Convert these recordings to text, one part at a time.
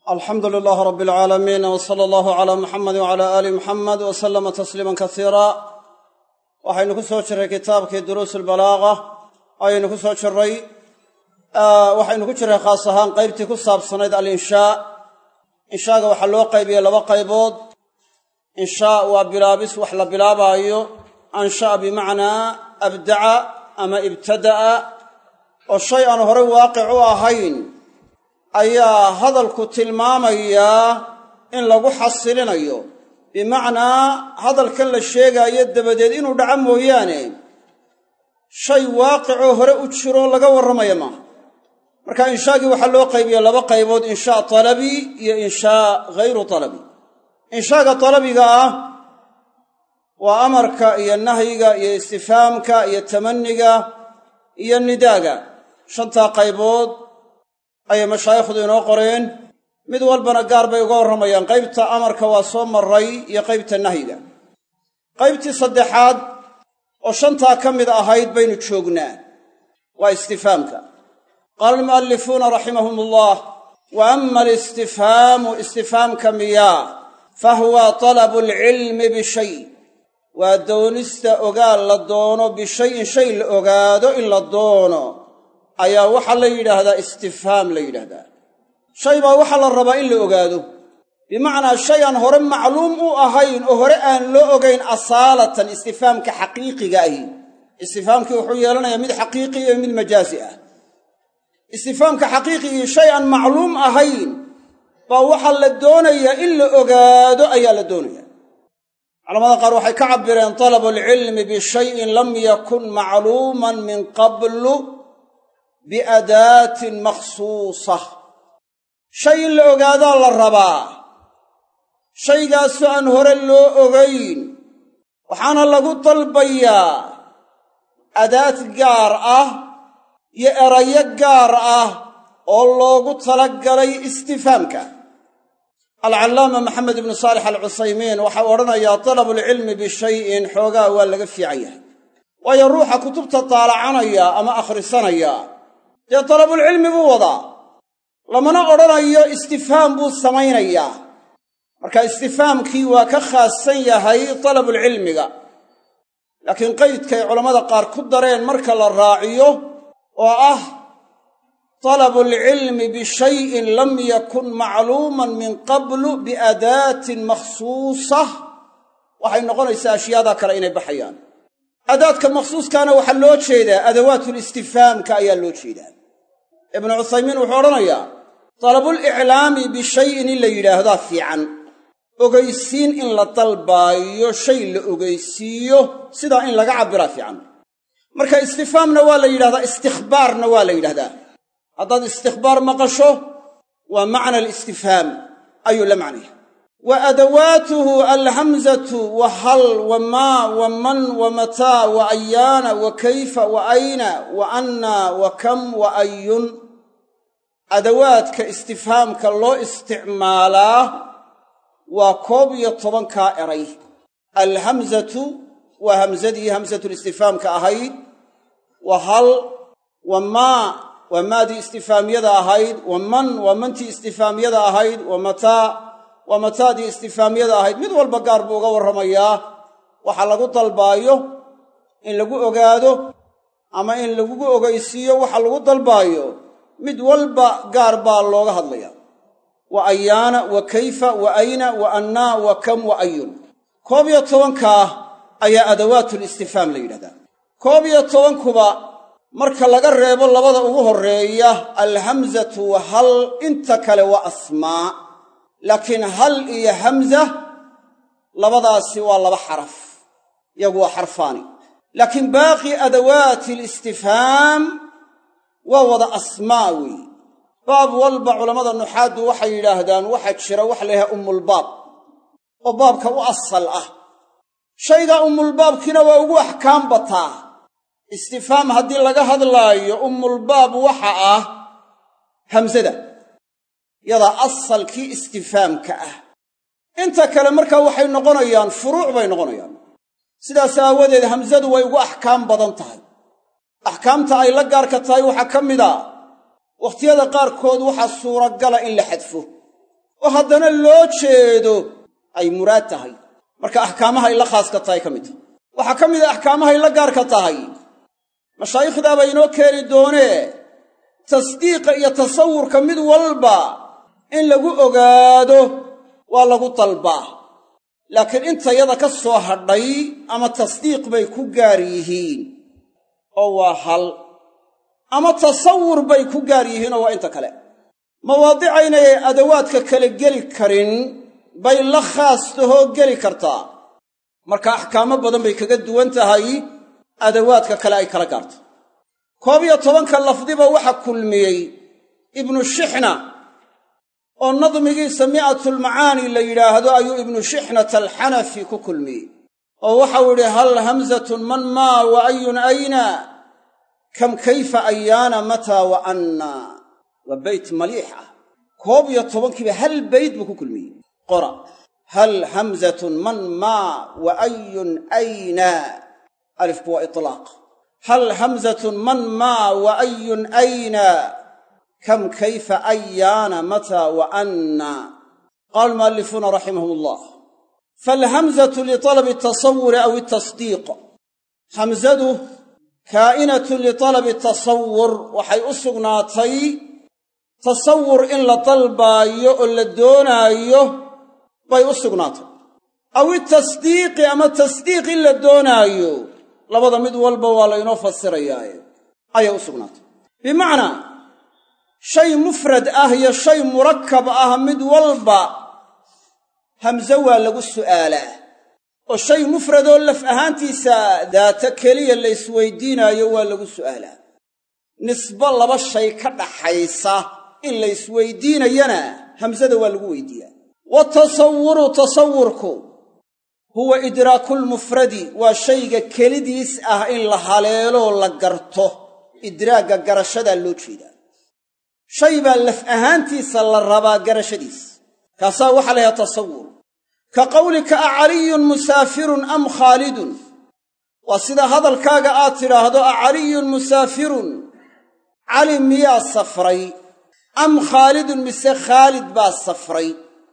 alxamdu lilaah rab alcaalamiin w sala allahu calaa muxamedi wcala aali muxamed wa sallama tasliiman kasiira waxaynu ku soo jirray kitaabkii duruus albalaaga ayaynu ku soo jirray waxaynu ku jirray khaas ahaan qaybtii ku saabsanayd alinshaa inshaaga waxaa loo qaybiyey laba qaybood inshaa waa bilaabis wax la bilaabaayo ansha'a bimacnaa abdaca ama ibtada'a oo shay aan horey waaqic u ahayn ayaa hadalku tilmaamayaa in lagu xasilinayo bimacnaa hadalkan la sheegaayo dabadeed inuu dhaco mooyaane shay waaqicoo hore u jiroo laga warramaya maaha marka inshaagii waxaa loo qaybiya laba qaybood inshaa talabi iyo inshaa ghayru talabi inshaaga talabiga ah waa amarka iyo nahyiga iyo istifaamka iyo tamaniga iyo nidaaga shantaa qaybood ayay mashaayikhdu inoo qoreen mid walbana gaar bay uga warramayaan qaybta amarka waa soo marray iyo qaybta nahyiga qaybtii saddexaad oo shantaa ka mid ahayd baynu joognaa waa istifaamka qaala almu'allifuuna raximahum ullah wa ama alistifhaamu istifaamka miyaa fa huwa talabu alcilmi bishay waa doonista ogaal la doono bishayin shay la ogaado in la doono ayaa waxaa la yidhaahdaa istifhaam la yidhaahdaa shay baa waxaa la rabaa in la ogaado bimacnaa shay aan hore macluum u ahayn oo hore aan loo ogayn asaalatan istifhaamka xaqiiqiga ahi istifhaamkii wuxuu yeelanayaa mid xaqiiqi iyo mid majaasi ah istifhaamka xaqiiqigii shay aan macluum ahayn baa waxaa la doonayaa in la ogaado ayaa la doonaya culamada qaar waxay ka cabireen talabu alcilmi bishayin lam yakun macluuman min qablu biadaatin makhsuusa shay in la ogaadaa la rabaa shaygaasoo aan hore loo ogayn waxaana lagu dalbayaa adaad gaar ah iyo erayo gaar ah oo loogu talagalay istifhaamka alcallaama maxamed ibnu saalix alcusaymiin waxau odhanayaa talabulcilmi bishayin xoogaa waa laga fiican yahay waayo ruuxa kutubta taalacanaya ama akhrisanaya dee talabulcilmi buu wadaa lamana odhanayo istifhaam buu samaynayaa marka istifhaamkii waa ka khaasan yahay talabulcilmiga laakiin qaydkay culammada qaar ku dareen marka la raaciyo oo ah talabulcilmi bishayin lam yakun macluuman min qablu biadaatin makhsuusa waxay noqonaysaa ashyaadaa kale inay baxayaan adaadka makhsuuskaana waxaa loo jeedaa adawaatul-istifhaamka ayaa loo jeedaa ibnu cuthaymiin wuxuu odhanayaa talabuliclaami bishayin in la yidhaahdaa fiican ogaysiin in la dalbaayo shay la ogaysiiyo sidaa in laga cabbiraa fiican marka istifhaamna waa la yidhahdaa istikhbaarna waa la yidhahdaa haddaad istikhbaar maqasho waa macna alistifhaam ayuu la macnaya wa adawaatuhu alhamzatu wa hal wa maa wa man wa mataa wa ayaana wa kayfa wa ayna wa anna wa kam wa ayun adawaadka istifhaamka loo isticmaalaa waa 11 eray alhamzatu waa hamsadii hamsatulistifhaamka ahayd wa hal wa maa waa maadii istifhaamiyada ahayd wa man waa mantii istifhaamiyada ahayd wa mataa waa mataadii istifhaamiyada ahayd mid walba gaar buu uga warramayaa waxa lagu dalbaayo in lagu ogaado ama in lagugu ogaysiiyo waxa lagu dalbaayo mid walba gaar baa looga hadlaya wa ayaana wa kayfa wa ayna wa annaa wa kam wa ayun 11 ayaa adawaatul-istifhaam la yidhahdaa 11kuba marka laga reebo labada ugu horreeya alhamzatu wa hal inta kale waa asmaa laakiin hal iyo hamza labadaasi waa 2 xaraf iyagu waa xarfaani laakiin baaqi adawaati alistifhaam waa wada asmaa weeye baab walba culammada nuxaaddu waxay yidhaahdaan waxaa jira wax la yidhaha ummulbaab oo baabka u asal ah shayga ummulbaabkiina waa ugu axkaam bataa istifhaam haddii laga hadlaayo ummulbaab waxa ah hamsada yadaa asalkii istifhaamka ah inta kale markaa waxay noqonayaan furuuc bay noqonayaan sidaas aawadeed hamsadu way ugu axkaam badan tahay axkaamta ay la gaarka tahay waxaa ka mid a wakhtiyada qaarkood waxaa suuragala in la xadfo oo haddana loo jeedo ay muraad tahay marka axkaamahay la khaaska tahay ka mid tahay waxaa ka mid a axkaamahay la gaarka tahay mashaayikhdaaba inoo keeni doonee tasdiiqa iyo tasawurka mid walba in lagu ogaado waa lagu dalbaa laakiin intayada ka soo hadhay ama tasdiiq bay ku gaar yihiin oo waa hal ama tasawur bay ku gaar yihiin oo waa inta kale mawaadicaynay adawaadka kale geli karin bay la khaastahoo geli kartaa marka axkaamo badan bay kaga duwan tahay adawaadka kale ay kala gaarto 11 lafdiba waxa kulmiyey ibnu shixna oo nadmigiisa mi'atul macaani la yidhaahdo ayuu ibnu shixnata alxanafi ku kulmiyey oo waxau yidhi hal hamzatun man maa wa ayun ayna kam kayfa ayaana mataa wa anna waa bayt maliix ah 11kiiba hal bayd buu ku kulmiyey qora hal hamzatun man maa wa ayun ayna alifku waa itlaaq hal hamzatun man maa wa ayun ayna kam kayfa ayaana mataa wa anna qaala almu'allifuuna raximahum ullah falhamzatu litalabi atasawuri aw atasdiiq hamzadu kaa'inatun litalabi tasawur waxay u sugnaatay tasawur in la dalbaayo oo la doonaayo bay u sugnaatay aw itasdiiqi ama tasdiiq in la doonaayo labada mid walba waa laynoo fasirayaaye ayay u sugnaatay bimacnaa shay mufrad ah iyo shay murakkab ah mid walba hamse waa lagu su'aalaa oo shay mufradoo laf ahaantiisa daata keliya la isweydiinaayo waa lagu su'aalaa nisbo laba shay ka dhaxaysa in la isweydiinayana hamsada waa lagu weydiiyaa watasawwuru tasawwurku huwa idraakulmufradi waa shayga kelidiis ah in la haleeloo la garto idraagga garashadaa loo jeedaa shay baa laf ahaantiisa la rabaa garashadiis kaasaa waxaa la yhaha tasawwur ka qawlika a caliyun musaafirun am khaalidun waa sida hadalkaaga aad tidhaahdo a caliyun musaafirun cali miyaa safray am khaalidun mise khaalid baa safray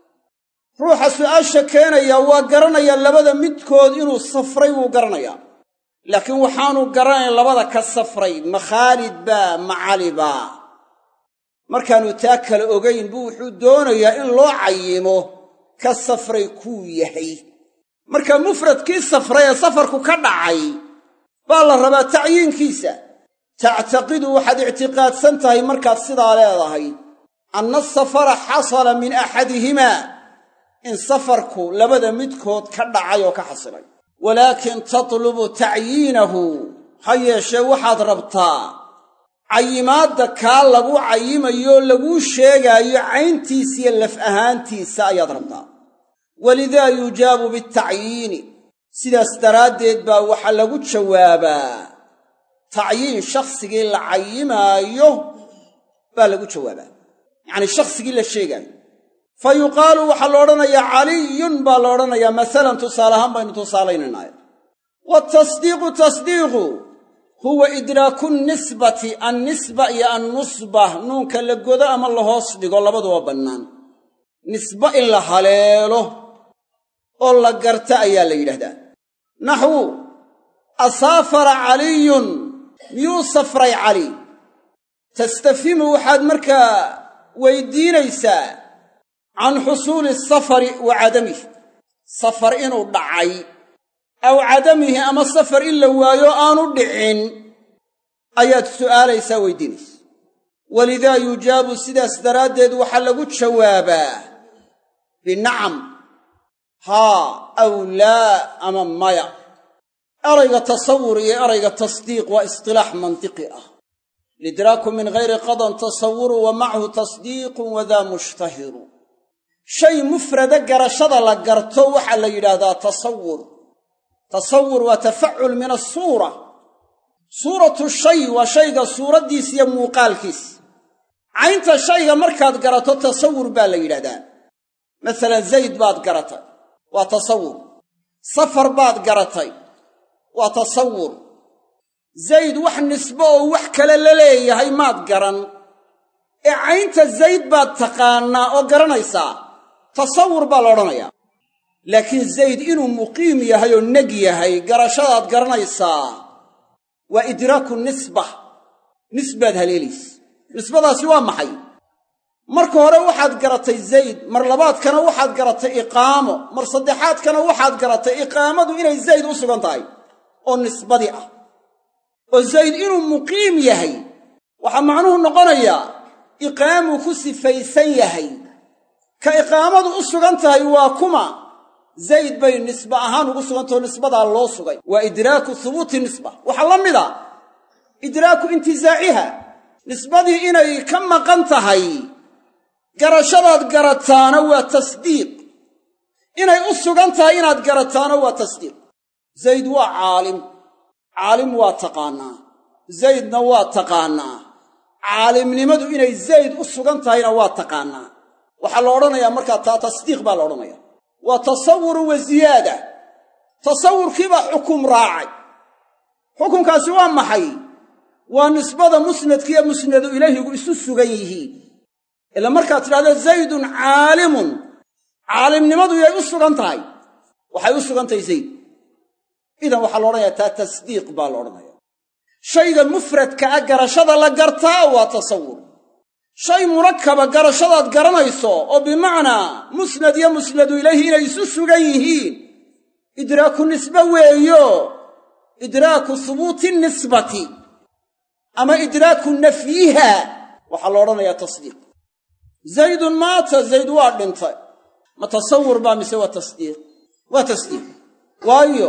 ruuxa su'aasha keenaya waa garanayaa labada midkood inuu safray wuu garanayaa laakiin waxaanu garanayn labada ka safray ma khaalid baa ma cali baa markaannu taa kala ogayn buu wuxuu doonayaa in loo cayimo ka safray kuu yahay marka mufradkii safray ee safarku ka dhacay baa la rabaa tacyiinkiisa tactaqidu waxaad ictiqaadsan tahay markaad sidaa leedahay anna asafara xasala min axadihimaa in safarku labada midkood ka dhacay oo ka xasilay walaakin tatlubu tacyiinahu ha yeeshee waxaad rabtaa cayimaadda kaa lagu cayimayoo laguu sheegaayo cayntiisiyo laf ahaantiisa ayaad rabtaa walidaa yujaabu bitacyiini sidaas daraaddeed baa waxaa lagu jawaabaa tacyiin shakhsigii la cayimaayo baa lagu jawaabaa yacnii shakhsigii la sheegaayo fa yuqaalu waxaa la odhanayaa caliyun baa la odhanayaa masalan tusaale ahaan baynu tusaalaynaynaayo waatasdiiqu tasdiiqu huwa idraaku nisbati annisba iyo annusba nuunka la godo ama la hoos dhigo labaduba bannaan nisba in la haleelo oo la garta ayaa la yidhahdaa naxwu asaafara caliyun miyuu safray cali tastafhimu waxaad markaa weydiinaysaa can xusuuli safari wa cadamihi safar inuu dhacay aw cadamihi ama safar in la waayo aanu dhicin ayaad su'aalaysaa weydiinaysa walidaa yujaabu sidaas daraaddeed waxaa lagu jawaabaa binacam haa aw laa ama maya erayga tasawur iyo erayga tasdiiq waa istilaax mantiqi ah lidraaku min ghayri qadan tasawuru wa macahu tasdiiqun wadaa mushtahiru shay mufrada garashada la garto waxaa la yidhaahdaa tasawur tasawur waa tafacul min asuura suuratu shay waa shayga suuraddiis iyo muuqaalkiis caynta shayga markaad garato tasawur baa la yidhahdaa masalan zayd baad garatay waa tasawur safar baad garatay waa tasawur zayd wax nisbo oo wax kale la leeyahay maad garan ee caynta zayd baad taqaannaa oo garanaysaa tasawur baa la odhanayaa laakiin zayd inuu muqiim yahay oo neg yahay garashadaad garanaysaa waa idraaku nisbaad haleelaysa nisbadaasi waa maxay marka hore waxaad garatay zayd mar labaadkana waxaad garatay iqaamo mar saddexaadkana waxaad garatay iqaamadu inay zayd u sugan tahay oo nisbadii ah oo zayd inuu muqiim yahay waxaa macnuhu noqonayaa iqaamuu ku sifaysan yahay ka iqaamadu u sugan tahay waa kuma zayd bay nisba ahaan ugu sugantao nisbadaa loo sugay waa idraaku hubuuti nisba waxaa la mida idraaku intizaaciha nisbadii inay ka maqan tahay garashadaad garataana waa tasdiiq inay u sugan tahay inaad garataana waa tasdiiq zayd waa caalim waa taqaanaa zaydna waa taqaanaa caalimnimadu inay zayd u sugan tahayna waa taqaanaa waxaa la odhanayaa markaa taa tasdiiq baa la odhanaya waa tasawuru wa ziyaada tasawurkiibaa xukum raacay xukunkaasi waa maxay waa nisbada musnadkiiyo musnadu ilayhigu isu sugan yihiin ila markaad tidhahdo zaydun caalimun caalimnimadu yay u sugan tahay waxay u sugan tahay zayd idan waxaa la odhanayaa taa tasdiiq baa la odhanaya shayga mufradka ah garashada la gartaa waa tasawur shay murakaba garashadaad garanayso oo bimacnaa musnad iyo musnadu ilayhi inay isu sugan yihiin idraaku nisbe weeyo idraaku hubuuti nisbati ama idraaku nafyiha waxaa la odhanayaa tasdiiq zaydun maata zayd waa dhintay ma tasawur baa mise waa tasdiiq waayo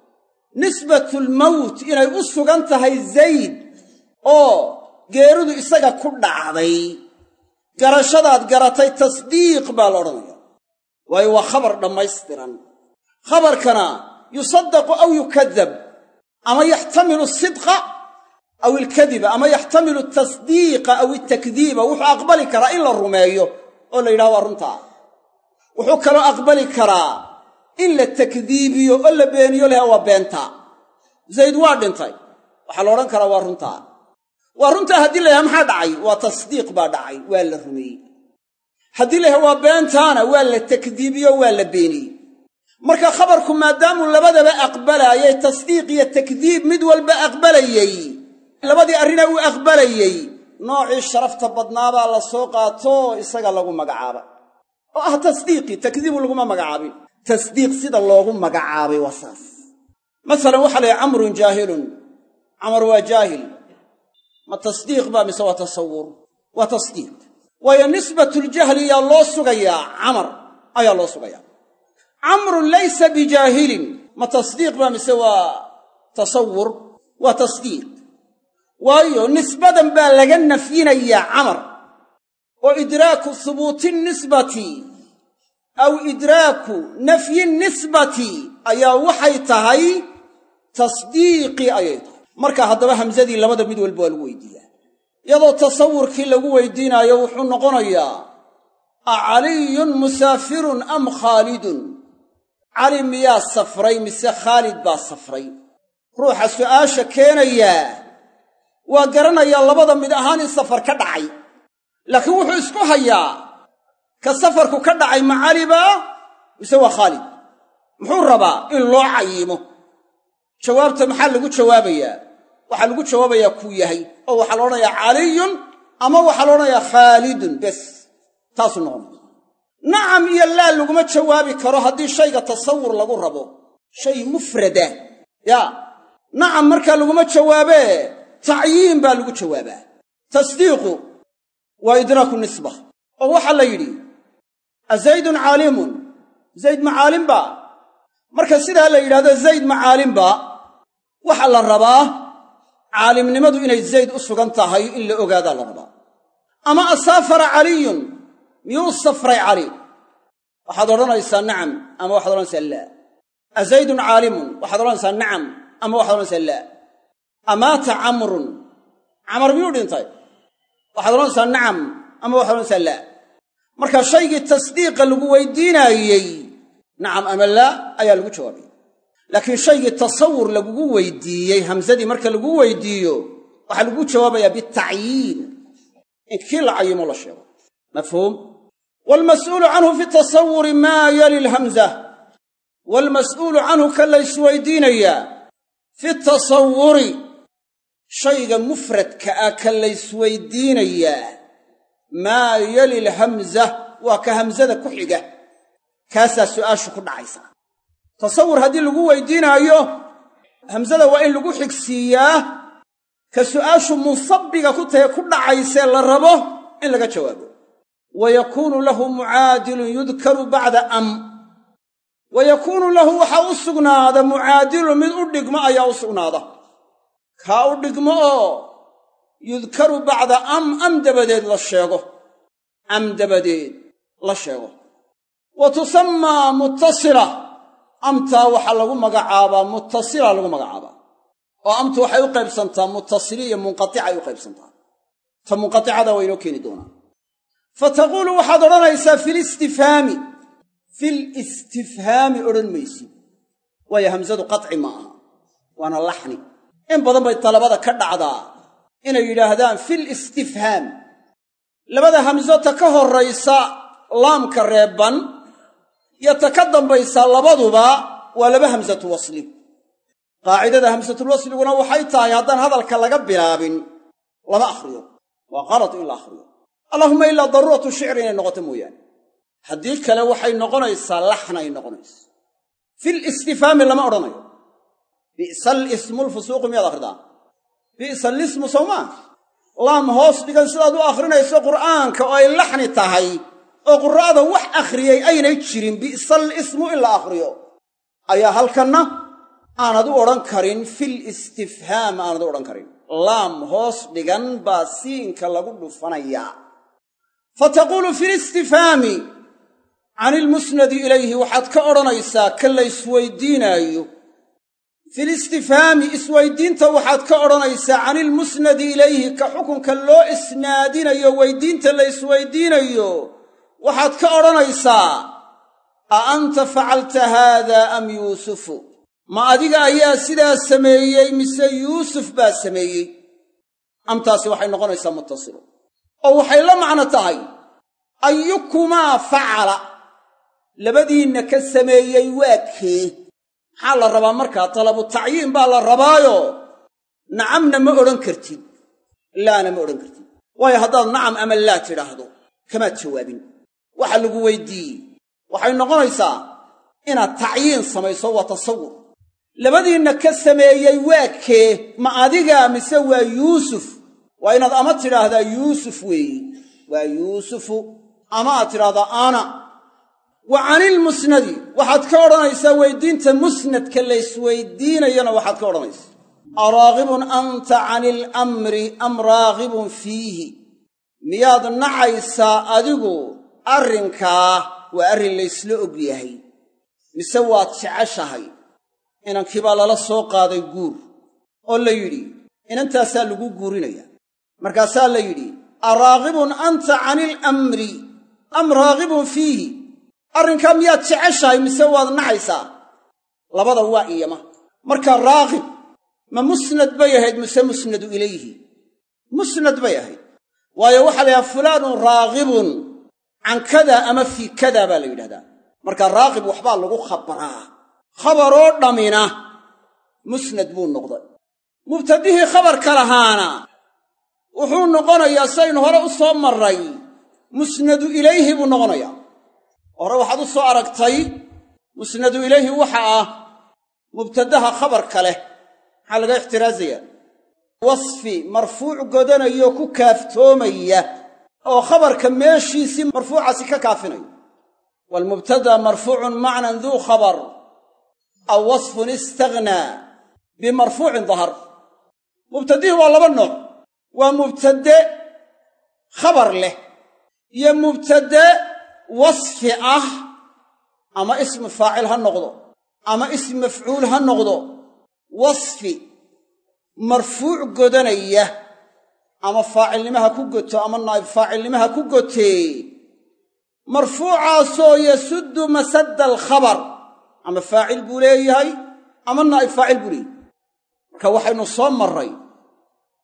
nisbatulmawt inay u sugan tahay zayd oo geeridu isaga ku dhacday garashadaad garatay tasdiiq baa la odhanaya waayo waa khabar dhammaystiran khabarkana yusaddaqu aw yukadab ama yaxtamilu sidqa aw ilkadiba ama yaxtamilu tasdiiqa aw itakdiiba wuxuu aqbali karaa in la rumeeyo oo la yidhaha waa runtaa wuxuu kaloo aqbali karaa in la takdiibiyo oo la beeniyo laha waa beentaa zayd waa dhintay waxaa la odhan karaa waa runtaa haddii la yaha maxaa dhacay waa tasdiiq baa dhacay waa la rumeeyey haddii la yaha waa beentaana waa la takdiibiyo waa la beeniyey marka khabarku maadaamuu labadaba aqbalaayay tasdiiq iyo takdiib mid walba aqbalayey labadii arrina uu aqbalayey noocii sharafta badnaabaa la soo qaato isaga lagu magacaabay oo ah tasdiiqii takdiibu laguma magacaabin tasdiiq sida loogu magacaabay waa saas masalan waxaa la yahay camrun jaahilun camar waa jaahil ma tasdiiq baa mise waa tasawur waa tasdiiq waayo nisbatuljahli yaa loo sugayaa camar ayaa loo sugayaa camrun laysa bijaahilin ma tasdiiq baa mise waa tasawur waa tasdiiq waayo nisbadan baa laga nafyinayaa camar oo idraaku hubuuti nisbati aw idraaku nafyi nisbati ayaa waxay tahay tasdiiqii ayay tahay marka haddaba hamsadii labada mid walba waa lagu weydiiyaa iyadoo tasawurkii lagu weydiinaayo wuxuu noqonayaa a caliyun musaafirun am khaalidun cali miyaa safray mise khaalid baa safray ruuxa su'aasha keenayaa waa garanayaa labada mid ahaan in safar ka dhacay laakiin wuxuu isku hayaa ka safarku ka dhacay ma cali baa mise waa khaalid muxuu rabaa in loo cayimo jawaabta maxaa lagu jawaabayaa waxaa lagu jawaabayaa kuu yahay oo waxaa la odhanayaa caliyun ama waxaa la odhanayaa khaalidun bes taasuu noqonaya nacam iyo laa laguma jawaabi karo haddii shayga tasawur lagu rabo shay mufrada yaa nacam markaa laguma jawaabee tacyiin baa lagu jawaabaa tasdiiqu waa idraaku nisba oo waxaa la yidhi azaydun caalimun zayd ma caalimba marka sidaa la yidhahdo zayd ma caalimba waxaa la rabaa caalimnimadu inay zayd u sugan tahay in la ogaadaa la rabaa ama asaafara caliyun miyuu safray cali waxaad odhanaysaa nacam ama waxaad odhanaysaa laa azaydun caalimun waxaad odhanaysaa nacam ama waxaad odhanaysaa laa amaata camrun camar miyuu dhintay waxaad odhanaysaa nacam ama waxaad odhanaysaa laa marka shaygii tasdiiqa lagu weydiinaayey nacam ama laa ayaa lagu jawaabay laakiin shaygii tasawur lagugu weydiiyey hamsadii marka lagu weydiiyo waxaa lagu jawaabayaa bitacyiin in kii la cayimo la sheego mafhuum waalmas'uulu canhu fi tasawuri maa yali lhamza waalmas'uulu canhu ka la ysweydiinayaa fi tasawuri shayga mufradka ah ka la ysweydiinayaa maa yali lhamza waa ka hamsada ku xiga kaasaa su'aashu ku dhacaysaa tasawur haddii lagu weydiinaayo hamsada waa in lagu xigsiiyaa ka su'aashu munsabbiga ku tahe ku dhacaysee la rabo in laga jawaabo wa yakuunu lahu mucaadilun yudkaru bacda am wa yakuunu lahu waxaa u sugnaada mucaadilun mid u dhigmo ayaa u sugnaada kaa u dhigmo oo yudkaru bacda am dabadeed la sheego am dabadeed la sheego wa tusammaa muttasila amtaa waxaa lagu magacaabaa muttasila lagu magacaabaa oo amtu waxay u qaybsantaa muttasili iyo munqaticay u qaybsantaa ta munqaticada waa inoo keeni doonaa fa taquulu waxaad odhanaysaa filistifhaami odhan maysid waayo hamsadu qaci ma aha waana laxni in badan bay talabada ka dhacdaa inay yidhaahdaan filistifhaam labada hamso ta ka horraysa laamka reebban iyo ta ka dambaysaa labaduba waa laba hamsatu wasli qaacidada hamsatulwasliguna waxay tahay haddaan hadalka laga bilaabin lama akhriyo waa qalad in la akhriyo allahumma ilaa daruuratu shicri inay noqoto mooyaane haddii kale waxay noqonaysaa laxnay noqonaysa filistifhaami lama odhanayo bi'sa lismu lfusuuqu miyaad akhridaa bi'sa lismu sow maa laam hoos dhigan sidaad u akhrinayso qur'aanka oo ay laxni tahay oo qur'aada wax akhriyey aynay jirin bi'sal ismu in la akhriyo ayaa halkanna aanad u odhan karin filistifhaam aanad u odhan karin laam hoos dhigan baa siinka lagu dhufanayaa fa taquulu filistifhaami can ilmusnadi ilayhi waxaad ka odhanaysaa ka la isweydiinaayo filistifhaami isweydiinta waxaad ka odhanaysaa can ilmusnadi ilayhi ka xukunka loo isnaadinayo weydiinta la isweydiinayo waxaad ka odhanaysaa a anta facalta haada am yuusufu ma adiga ayaa sidaa sameeyey mise yuusuf baa sameeyey amtaasi waxay noqonaysaa muttasilo oo waxay la macno tahay ayukumaa facala labadiinna ka sameeyey waa kee maxaa la rabaa markaa talabu tacyiin baa la rabaayo nacamna ma odhan kartid laana ma odhan kartid waayo haddaad nacam ama laa tidhaahdo kamaad jawaabin waxa lagu weydiiyey waxay noqonaysaa inaad tacyiin samayso waa tasawur labadiinna ka sameeyey waa kee ma adiga mise waa yuusuf waa inaad ama tidhaahdaa yuusuf weeyi waa yuusufu ama aad tidhaahdaa ana wa canilmusnadi waxaad ka odhanaysaa weydiinta musnadka la ysweydiinayana waxaad ka odhanaysaa araagibun anta cani ilamri am raagibun fiihi miyaad nacaysaa adigu arrinkaa waa arrin laysla og yahay mise waad jeceshahay inankii baa lala soo qaaday guur oo la yidhi inantaasaa lagu guurinaya markaasaa la yidhi araagibun anta cani ilamri am raagibun fiihi arrinkaa miyaad jeceshahay mise waad nacaysaa labada waa iyama markaa raagib ma musnad bay ahayd mise musnadu ilayhi musnad bay ahayd waayo waxaa la yidhaha fulaanun raagibun can kada ama fii kada baa la yidhahdaa markaa raagib waxbaa lagu khabaraa khabaroo dhammina musnad buu noqday mubtadihii khabarka lahaana wuxuu noqonayaa saynu hore u soo marray musnadu ilayhi buu noqonayaa hore waxaad u soo aragtay musnadu ilayhi waxa ah mubtadaha khabarka leh maxaa laga ixtiraasayaa wasfi marfuuc godanayo ku kaaftoomaya oo khabarka meeshiisii marfuucaasi ka kaafinayo waalmubtada marfuucun macnan duu khabar aw wasfun istaghnaa bimarfuucin dahar mubtadihii waa laba nooc waa mubtade khabar leh iyo mubtade wasfi ah ama ismu faacil ha noqdo ama ism mafcuul ha noqdo wasfi marfuuc godanaya ama faacilnimaha ku goto ama naa'ib faacilnimaha ku gotee marfuucaasoo yasuddu masadda alkhabar ama faacil buu leeyahay ama naa'ib faacil buu leeyahay marka waxaynu soo marray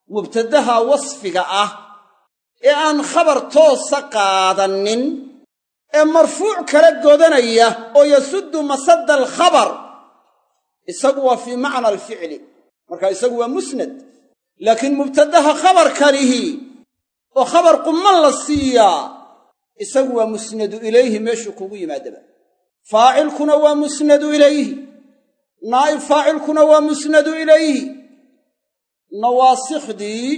mubtadaha wasfiga ah ee aan khabar toosa qaadanin ee marfuuc kala godanaya oo yasuddu masadda alkhabar isagu waa fii macna alficli marka isagu waa musnad laakiin mubtadaha khabarkanihi oo khabar qumman la siiyaa isagu waa musnadu ilayhi meeshuu kugu yimaadaba faacilkuna waa musnadu ilayhi naa'ib faacilkuna waa musnadu ilayhi nawaasikhdii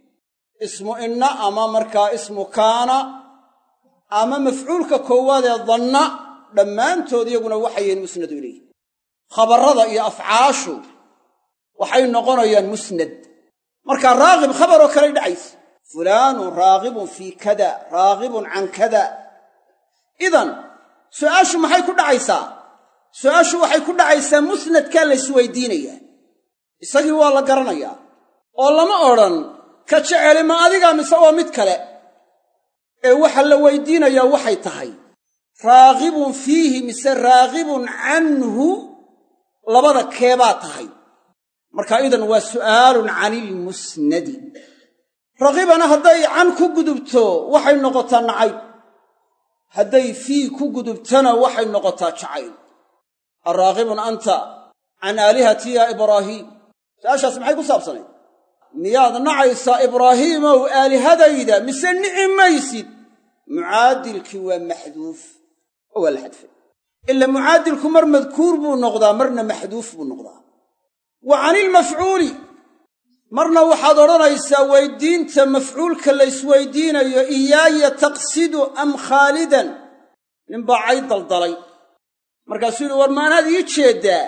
ismu inna ama markaa ismu kaana ama mafcuulka koowaad ee danna dhammaantood iyaguna waxay yihiin musnadu ilayhi khabarrada iyo afcaashu waxay noqonayaan musnad markaa raagib khabaroo kaley dhacaysa fulaanun raagibun fii kada raagibun can kada idan su'aashu maxay ku dhacaysaa su'aashu waxay ku dhacaysaa musnadkaa la isweydiinayaa isagii waa la garanayaa oo lama odhan ka jeceli ma adiga mise waa mid kale ee waxa la weydiinayaa waxay tahay raagibun fiihi mise raagibun canhu labada keebaa tahay marka idan waa su'aalun canilmusnadi raqibana hadday can ku gudubto waxay noqotaa nacayb hadday fii ku gudubtana waxay noqotaa jacayl araaqibun anta can aalihati ya ibraahiim su'aashaas maxay ku saabsanayd miyaad nacaysaa ibraahiimow aalihadayda mise nici maysid mucaadilkii waa maxduuf oo waa la xadfay ila mucaadilku mar madkuur buu noqdaa marna maxduuf buu noqdaa wa canilmafcuuli marna waxaad odhanaysaa weydiinta mafcuulka la isweydiinayo iyaaya taqsidu am khaalidan ninbaa cayd daldalay markaasuu yidhi war maanaad ii jeeddaa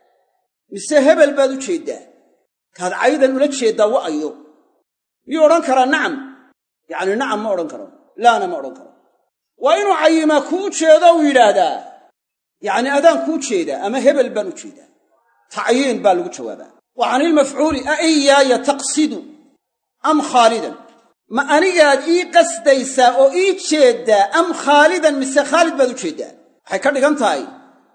mise hebel baad u jeeddaa kaad caydan ula jeeddaa wa'ayo miyuu odhan karaa nacam yacni nacam ma odhan karo laana ma odhan karo waa inuu cayimaa kuu jeedo uu yidhaahdaa yacni adaan kuu jeedaa ama hebel baan u jeedaa tacyiin baa lagu jawaabaa wa canilmafcuuli a iyaaya taqsidu am khaalidan ma anigaad ii qasdaysaa oo ii jeeddaa am khaalidan mise khaalid baad u jeeddaa waxay ka dhigan tahay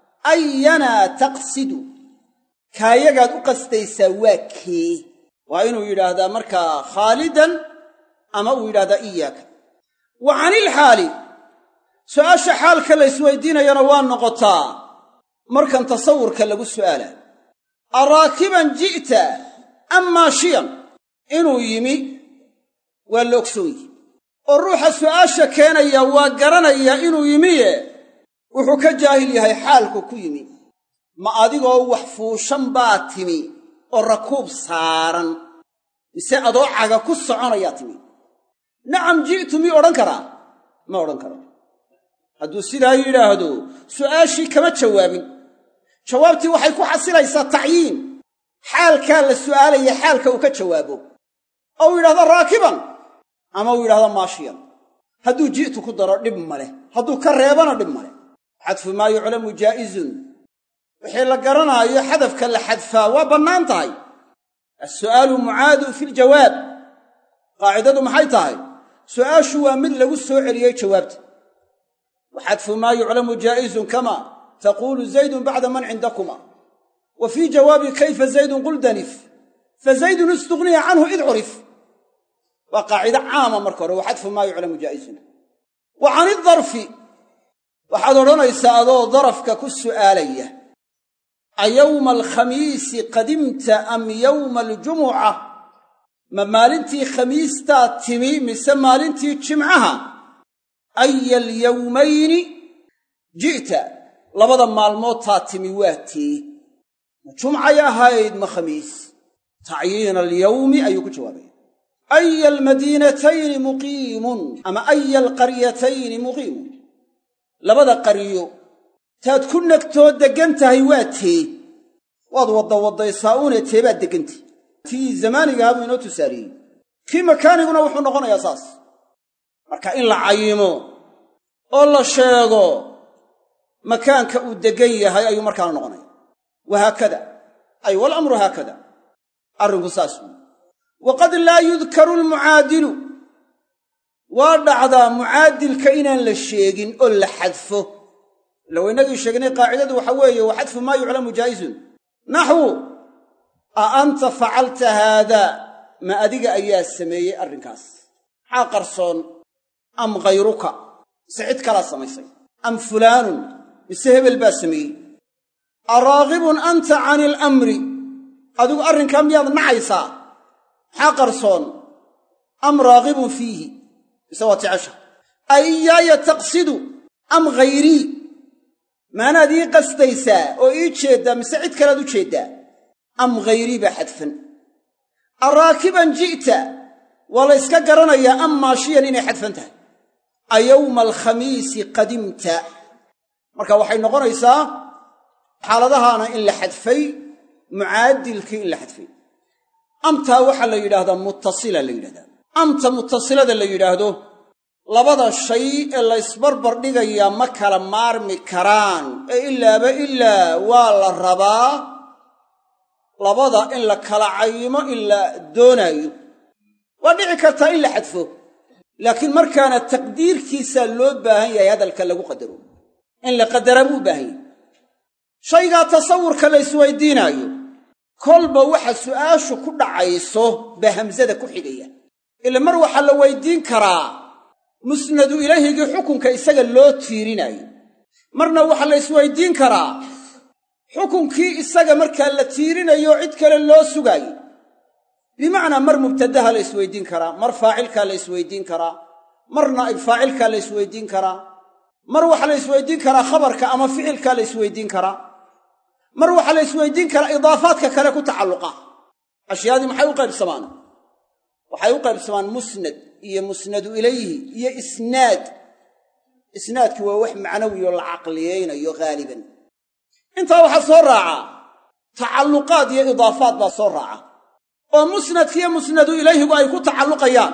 ayanaa taqsidu kaayagaad u qasdaysaa waa kee waa inuu yidhaahdaa markaa khaalidan ama uu yidhahdaa iyaaka wa canilxaali su'aasha xaalka la isweydiinayana waa noqotaa markan tasawurka lagu su'aalaa araakiban ji'ta am maashiyan inuu yimi waa la ogsoon yihi oo ruuxa su'aasha keenaya waa garanayaa inuu yimiye wuxuu ka jaahil yahay xaalku ku yimi ma adigoo wax fuushan baa timi oo rakuub saaran mise adoo caga ku soconayaa timi nacam ji'tu mii odhan karaa ma odhan karo hadduu sidaa yidhaahdo su'aashii kama jawaabin jawaabtii waxay ku xasilaysaa tacyiin xaalkaa la su'aalaya xaalka uu ka jawaabo oo uu yidhahdo raakiban ama uu yidhahdo maashiyan hadduu ji'tu ku daro dhib ma leh hadduu ka reebana dhib ma leh xadfu maa yuclamu jaa'izun wixii la garanaayo xadafka la xadfaa waa bannaan tahay as-su'aalu mucaadun fi ljawaab qaacidadu maxay tahay su'aashu waa mid lagu soo celiyey jawaabta wa xadfu maa yuclamu jaa'izun kama taquulu zaydun bacda man cindakuma wa fii jawaabi kayfa zaydun qul danif fa zaydun istughniya canhu id curif waa qaacido caama marka hore wa xadfu maa yuclamu jaa'izun wa can idarfi waxaad odhanaysaa adoo darafka ku su'aalaya ayowma alkhamiisi qadimta am yowma aljumuca ma maalintii khamiistaa timi mise maalintii jimcaha aya alyawmayni ji'ta labada maalmood taa timi waa tee ma jumcay ahayd ma khamiis tacyiina alyawmi ayuu ku jawaabaya aya almadiinatayni muqiimun ama aya alqaryatayni muqiimun labada qaryo taad ku nagtoo deggan tahay waa tee waad waddawaddaysaa uune teebaad deggantay kii zamaanigaha buu inoo tusaaleeyey kii makaaniguna wuxuu noqonayaa saas marka in la cayimo oo la sheego makaanka uu deggan yahay ayuu markaana noqonaya wahaakada ay walamru haakada arrinku saas wey waqad laa yudkaru almucaadilu waa dhacdaa mucaadilka inaan la sheegin oo la xadfo ila waynagii sheegnay qaacidadu waxa weeye wa xadfu maa yuclamu jaa'izun naxwu a anta facalta haadaa ma adiga ayaa sameeyey arrinkaas maxaa qarsoon am khayruka mise cid kalaa samaysay am fulaanun mise hebel baa sameeyey araagibun anta cani alamri adigu arrinkaa miyaad nacaysaa maxaa qarsoon am raagibun fiihi mise waa jecesha a iyaaya taqsidu am hayrii maanaad ii qasdaysaa oo ii jeeddaa mise cid kalead u jeeddaa am hayrii baa xadfan araakiban ji'ta waa la yska garanayaa am maashiyan inay xadfan tahay a yowma alkhamiisi qadimta marka waxay noqonaysaa xaaladahaana in la xadfay mucaadilkii in la xadfay amtaa waxaa la yidhaahdaa muttasila la yidhahdaa amta muttasilada la yidhaahdo labada shay ee la ysbarbar dhigayaa ma kala maarmi karaan ee ilaaba ilaa waa la rabaa labada in la kala cayimo in la doonaayo waa dhici kartaa in la xadfo laakiin markaana taqdiirkiisaa loo baahan yahay hadalka lagu qadaro in la qadara buu baahan yahay shaygaa tasawurka la isweydiinaayo kolba waxa su'aashu ku dhacayso baa hamsada ku xigaya ila mar waxaa la weydiin karaa musnadu ilaahigii xukunka isaga loo tiirinaayo marna waxaa la isweydiin karaa xukunkii isaga markaa la tiirinayo cid kale loo sugaayo bimacnaa mar mubtadaha la isweydiin karaa mar faacilkaa la isweydiin karaa mar naa'ib faacilkaa la isweydiin karaa mar waxaa la isweydiin karaa khabarka ama ficilkaa la isweydiin karaa mar waxaa la isweydiin karaa idaafaadka kale ku tacalluqa ashyaadii maxay u qaybsamaan waxay u qaybsamaan musnad iyo musnadu ilayhi iyo isnaad isnaadki waa wax macnawi oo la caqliyeynayo haaliban intaa waxaa soo raaca tacalluqaad iyo idaafaad baa soo raaca oo musnadkiiyo musnadu ilayhigu ay ku tacalluqayaan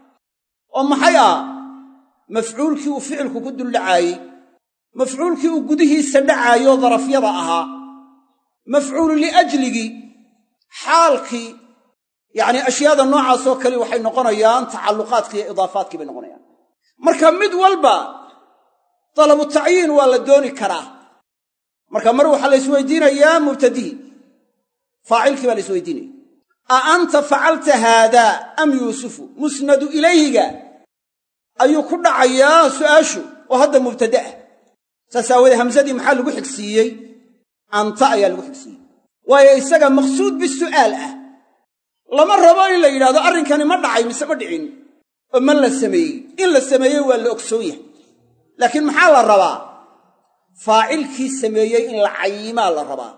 oo maxay ah mafcuulkii uu ficilku ku duldhacaayey mafcuulkii uu gudihiisa dhacaayoo darafyada ahaa mafcuulu liajligii xaalkii yacni ashyaada noocaasoo kale waxay noqonayaan tacalluqaadkii iyo idaafaadkii bay noqonayaan marka mid walba dalabu tacyiin waa la dooni karaa marka mar waxaa la isweydiinayaa mubtadihii faacilkii baa la isweydiinaya a anta facalta haadaa am yuusufu musnadu ilayhiga ayuu ku dhacayaa su'aashu oo hadda mubtada ah saas aawoodee hamsadii maxaa lagu xigsiiyey anta ayaa lagu xigsiiyey waayo isaga maqsuud bisu'aal ah lama rabo in la yidhahdo arrinkani ma dhacay mise ma dhicin oo ma la sameeyey in la sameeyey waa la ogsoon yahay laakiin maxaa la rabaa faacilkii sameeyey in la cayimaa la rabaa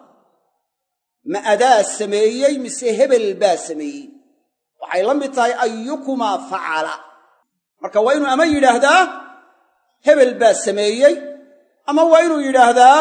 ma adaa sameeyey mise hebel baa sameeyey waxay la mid tahay ayyukumaa facala marka waa inuu ama yidhaahdaa hebel baa sameeyey ama waa inuu yidhaahdaa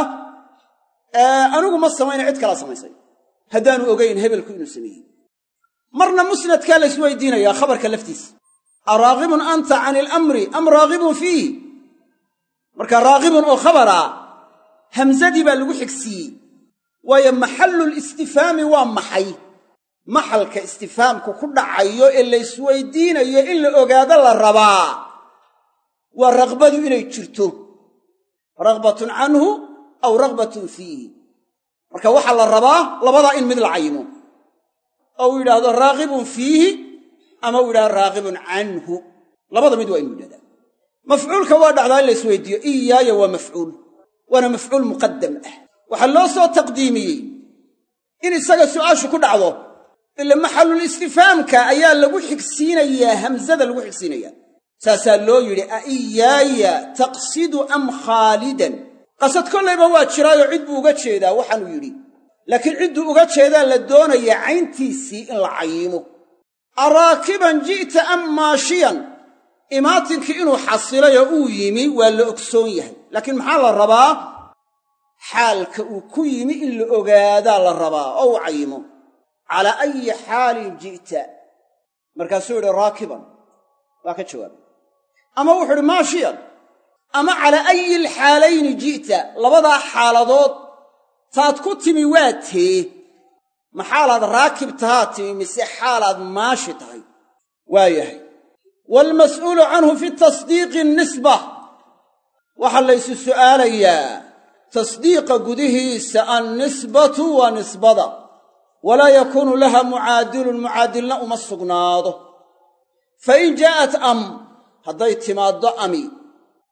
anigu ma samayna cid kala samaysay haddaanu ogayn hebelku inuu sameeyey marna musnadkaa la isweydiinayaa khabarka laftiisa araagibun anta cani alamri am raagibun fiihi marka raagibun oo khabara hamsadii baa lagu xigsiiyey waayo maxallulistifhaami waa maxay maxalka istifhaamku ku dhacayo ee la isweydiinayo in la ogaado la rabaa waa ragbadu inay jirto ragbatun canhu aw ragbatun fiihi marka waxaa la rabaa labadaa in mid la cayimo oo uu yidhaahdo raagibun fiihi ama uu yidhahdo raagibun canhu labada mid waa inuu yidhahdaa mafcuulka waa dhacdaa in la isweydiiyo iyaaya waa mafcuul waana mafcuul muqaddam ah waxaa loo soo taqdiimiyey in isaga su'aashu ku dhacdo ila maxalulistifhaamka ayaa lagu xigsiinayaa hamsada lagu xigsiinayaa saasaa loo yidhi a iyaaya taqsidu am khaalidan qasad kollayba waa jiraayo cid buu uga jeedaa waxaanuu yidhi laakiin cidduu uga jeedaa la doonaya cayntiisii in la cayimo araakiban ji'ta am maashiyan imaatinkii inuu xasilayoo uu yimi waa la ogsoon yahay laakiin maxaa la rabaa xaalka uu ku yimi in la ogaadaa la rabaa oo uu cayimo calaa ayi xaalin ji'ta markaasuu yidhi raakiban waa ka jawaabay ama wuxuu idhi maashiyan ama calaa ayi alxaalayni ji'ta labadaa xaaladood taad ku timi waa tee ma xaalaad raakib tahaa timi mise xaalaad maashi tahay waa yahay waalmas'uulu canhu fi tasdiiqi nisba waxaa laysu su'aalayaa tasdiiqa gudihiisa annisbatu waa nisbada walaa yakuunu laha mucaadilun mucaadilna uma sugnaado fa in jaa'at am hadday timaaddo ami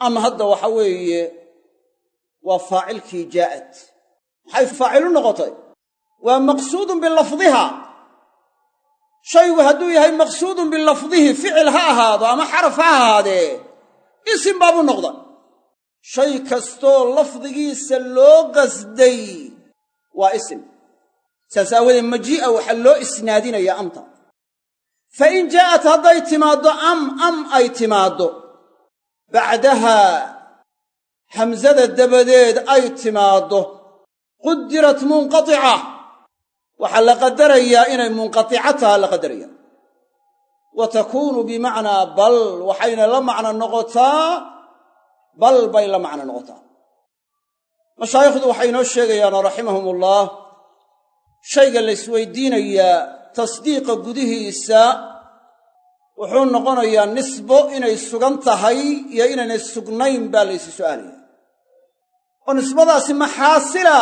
am hadda waxa weeye waa faacilkii jaa'at maxay faacilu noqotay waa maqsuudun bilafdiha shaygu hadduu yahay maqsuudun bilafdihi ficil ha ahaado ama xaraf ha ahaadee isim baabuu noqda shay kastoo lafdigiisa loo qasday waa isim saas aawadeed majii'a waxaa loo isnaadinayaa amta fa in jaa'at hadday timaaddo am ay timaaddo bacdaha hamsada dabadeed ay timaaddo qudirat munqatica waxaa la qadarayaa inay munqatica taha la qadaraya wa takuunu bimacnaa bal waxayna la macno noqotaa bal bay la macno noqotaa mashaayikhdu waxay inoo sheegayaan raximahumullah shayga la isweydiinayaa tasdiiqa gudihiisa wuxuu noqonayaa nisbo inay sugan tahay iyo inaynay sugnayn baa la ysu su'aalaya oo nisbadaasi maxaasila